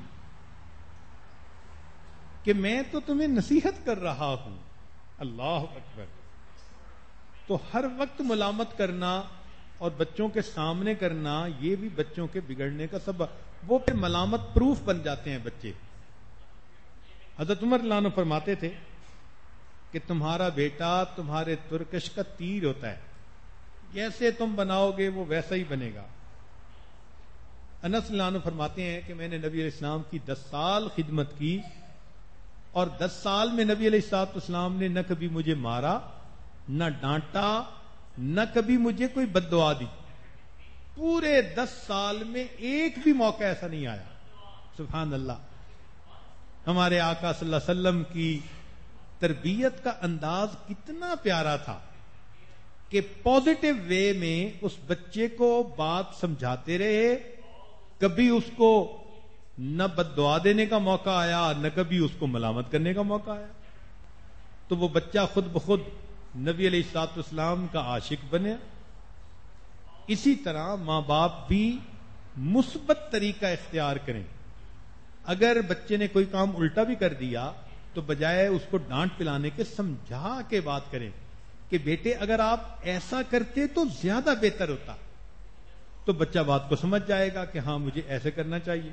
کہ میں تو تمہیں نصیحت کر رہا ہوں. اللہ اکبر. تو ہر وقت ملامت کرنا اور بچوں کے سامنے کرنا، یہ بھی بچوں کے بگڑنے کا سبب، وہ پھر ملامت پروف بن جاتے ہیں بچے. حضرت عمر رضی اللہ عنہ فرماتے تھے کہ تمہارا بیٹا تمہارے ترکش کا تیر ہوتا ہے، جیسے تم بناؤ گے وہ ویسا ہی بنے گا. انس رضی اللہ عنہ فرماتے ہیں کہ میں نے نبی علیہ السلام کی 10 سال خدمت کی اور 10 سال میں نبی علیہ السلام نے نہ کبھی مجھے مارا، نہ ڈانٹا، نہ کبھی مجھے کوئی بد دعا دی. پورے 10 سال میں ایک بھی موقع ایسا نہیں آیا. سبحان اللہ. ہمارے آقا صلی اللہ علیہ وسلم کی تربیت کا انداز کتنا پیارا تھا کہ پازیٹو وے میں اس بچے کو بات سمجھاتے رہے. کبھی اس کو نہ بد دعا دینے کا موقع آیا، نہ کبھی اس کو ملامت کرنے کا موقع آیا. تو وہ بچہ خود بخود نبی علیہ الصلوۃ والسلام کا عاشق بنے. اسی طرح ماں باپ بھی مثبت طریقہ اختیار کریں. اگر بچے نے کوئی کام الٹا بھی کر دیا تو بجائے اس کو ڈانٹ پلانے کے سمجھا کے بات کریں کہ بیٹے اگر آپ ایسا کرتے تو زیادہ بہتر ہوتا. تو بچہ بات کو سمجھ جائے گا کہ ہاں مجھے ایسے کرنا چاہیے.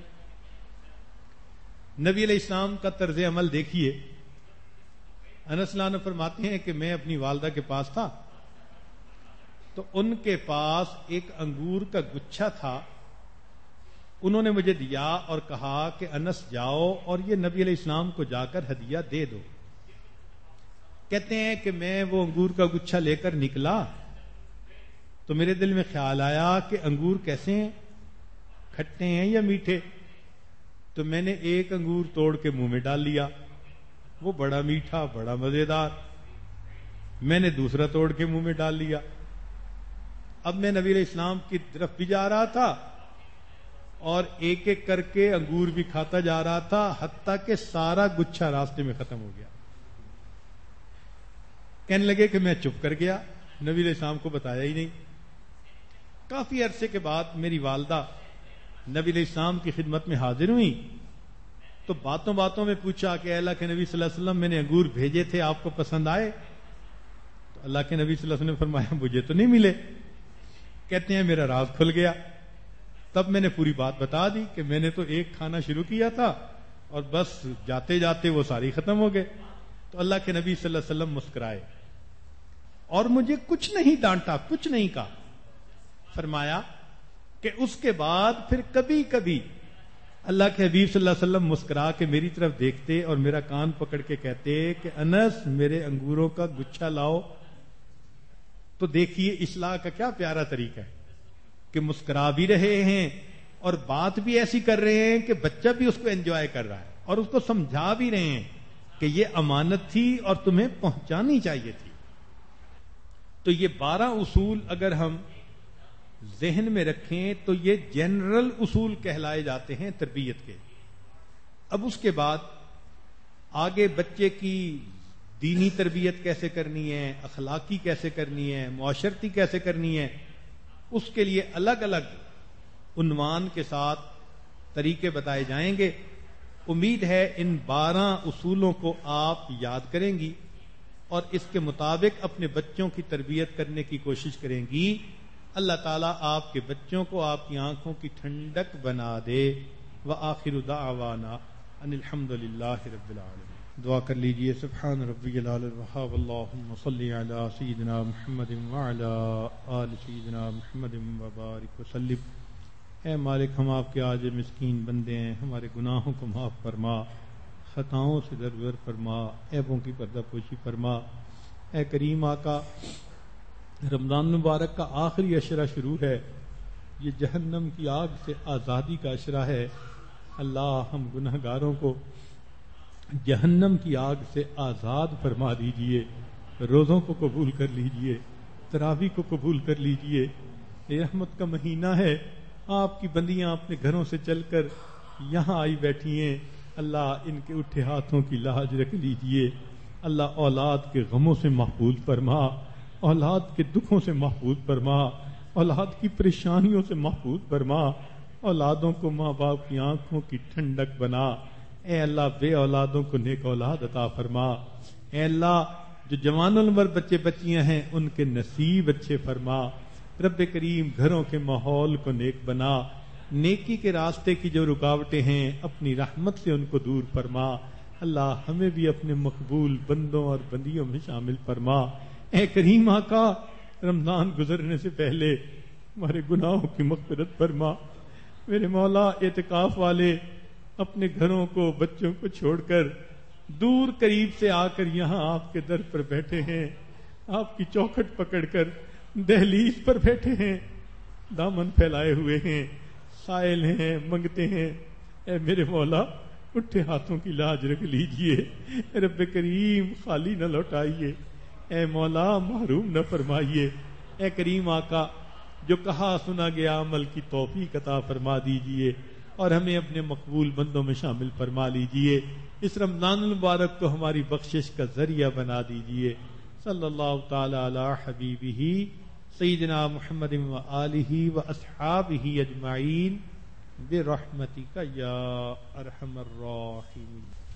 نبی علیہ السلام کا طرز عمل دیکھیے. انس رضی اللہ عنہ فرماتے ہیں کہ میں اپنی والدہ کے پاس تھا تو ان کے پاس ایک انگور کا گچھا تھا. انہوں نے مجھے دیا اور کہا کہ انس جاؤ اور یہ نبی علیہ السلام کو جا کر ہدیہ دے دو. کہتے ہیں کہ میں وہ انگور کا گچھا لے کر نکلا تو میرے دل میں خیال آیا کہ انگور کیسے ہیں، کھٹے ہیں یا میٹھے. تو میں نے ایک انگور توڑ کے منہ میں ڈال لیا، وہ بڑا میٹھا، بڑا مزیدار. میں نے دوسرا توڑ کے منہ میں ڈال لیا. اب میں نبی علیہ السلام کی طرف بھی جا رہا تھا اور ایک ایک کر کے انگور بھی کھاتا جا رہا تھا، حتیٰ کہ سارا گچھا راستے میں ختم ہو گیا. کہنے لگے کہ میں چپ کر گیا، نبی علیہ السلام کو بتایا ہی نہیں. کافی عرصے کے بعد میری والدہ نبی علیہ السلام کی خدمت میں حاضر ہوئی تو باتوں باتوں میں پوچھا کہ اللہ کے نبی صلی اللہ علیہ وسلم میں نے انگور بھیجے تھے، آپ کو پسند آئے؟ تو اللہ کے نبی صلی اللہ علیہ وسلم نے فرمایا مجھے تو نہیں ملے. کہتے ہیں میرا راز کھل گیا. تب میں نے پوری بات بتا دی کہ میں نے تو ایک کھانا شروع کیا تھا اور بس جاتے جاتے وہ ساری ختم ہو گئے. تو اللہ کے نبی صلی اللہ علیہ وسلم مسکرائے اور مجھے کچھ نہیں ڈانٹا، کچھ نہیں کہا. فرمایا کہ اس کے بعد پھر کبھی کبھی اللہ کے حبیب صلی اللہ علیہ وسلم مسکرا کے میری طرف دیکھتے اور میرا کان پکڑ کے کہتے کہ انس میرے انگوروں کا گچھا لاؤ. تو دیکھیے اصلاح کا کیا پیارا طریقہ ہے کہ مسکرا بھی رہے ہیں اور بات بھی ایسی کر رہے ہیں کہ بچہ بھی اس کو انجوائے کر رہا ہے اور اس کو سمجھا بھی رہے ہیں کہ یہ امانت تھی اور تمہیں پہنچانی چاہیے تھی. تو یہ 12 اصول اگر ہم ذہن میں رکھیں تو یہ جنرل اصول کہلائے جاتے ہیں تربیت کے. اب اس کے بعد آگے بچے کی دینی تربیت کیسے کرنی ہے، اخلاقی کیسے کرنی ہے، معاشرتی کیسے کرنی ہے، اس کے لیے الگ الگ عنوان کے ساتھ طریقے بتائے جائیں گے. امید ہے ان 12 اصولوں کو آپ یاد کریں گی اور اس کے مطابق اپنے بچوں کی تربیت کرنے کی کوشش کریں گی. اللہ تعالیٰ آپ کے بچوں کو آپ کی آنکھوں کی ٹھنڈک بنا دے. وآخر دعوانا ان الحمد للہ رب العالمین. دعا کر لیجئے. سبحان ربی العلی الوہاب اللہم صلی علی سیدنا محمد وعلی آل سیدنا محمد وبارک وسلم. اے مالک، ہم آپ کے عاجز مسکین بندے ہیں، ہمارے گناہوں کو معاف فرما، خطاؤں سے درگزر فرما، عیبوں کی پردہ پوشی فرما. اے کریم آقا، رمضان مبارک کا آخری عشرہ شروع ہے، یہ جہنم کی آگ سے آزادی کا عشرہ ہے. اللہ، ہم گناہ گاروں کو جہنم کی آگ سے آزاد فرما دیجئے. روزوں کو قبول کر لیجئے، تراویح کو قبول کر لیجئے. یہ رحمت کا مہینہ ہے، آپ کی بندیاں اپنے گھروں سے چل کر یہاں آئی بیٹھی ہیں. اللہ، ان کے اٹھے ہاتھوں کی لاج رکھ لیجئے. اللہ، اولاد کے غموں سے محفوظ فرما، اولاد کے دکھوں سے محفوظ فرما، اولاد کی پریشانیوں سے محفوظ فرما. اولادوں کو ماں باپ کی آنکھوں کی ٹھنڈک بنا. اے اللہ، بے اولادوں کو نیک اولاد عطا فرما. اے اللہ، جو جوان العمر بچے بچیاں ہیں ان کے نصیب اچھے فرما. رب کریم، گھروں کے ماحول کو نیک بنا. نیکی کے راستے کی جو رکاوٹیں ہیں اپنی رحمت سے ان کو دور فرما. اللہ، ہمیں بھی اپنے مقبول بندوں اور بندیوں میں شامل فرما. اے کریم آقا، رمضان گزرنے سے پہلے ہمارے گناہوں کی مغفرت فرما. میرے مولا، اعتکاف والے اپنے گھروں کو، بچوں کو چھوڑ کر دور قریب سے آ کر یہاں آپ کے در پر بیٹھے ہیں، آپ کی چوکھٹ پکڑ کر دہلیز پر بیٹھے ہیں، دامن پھیلائے ہوئے ہیں، سائل ہیں، منگتے ہیں. اے میرے مولا، اٹھے ہاتھوں کی لاج رکھ لیجئے. رب کریم، خالی نہ لوٹائیے. اے مولا، محروم نہ فرمائیے. اے کریم آقا، جو کہا سنا گیا عمل کی توفیق عطا فرما دیجئے اور ہمیں اپنے مقبول بندوں میں شامل فرما لیجئے. اس رمضان المبارک کو ہماری بخشش کا ذریعہ بنا دیجئے. صلی اللہ تعالی علی حبیبہ سیدنا محمد و آلہ و اصحابہ اجمعین برحمتک یا ارحم الراحمین.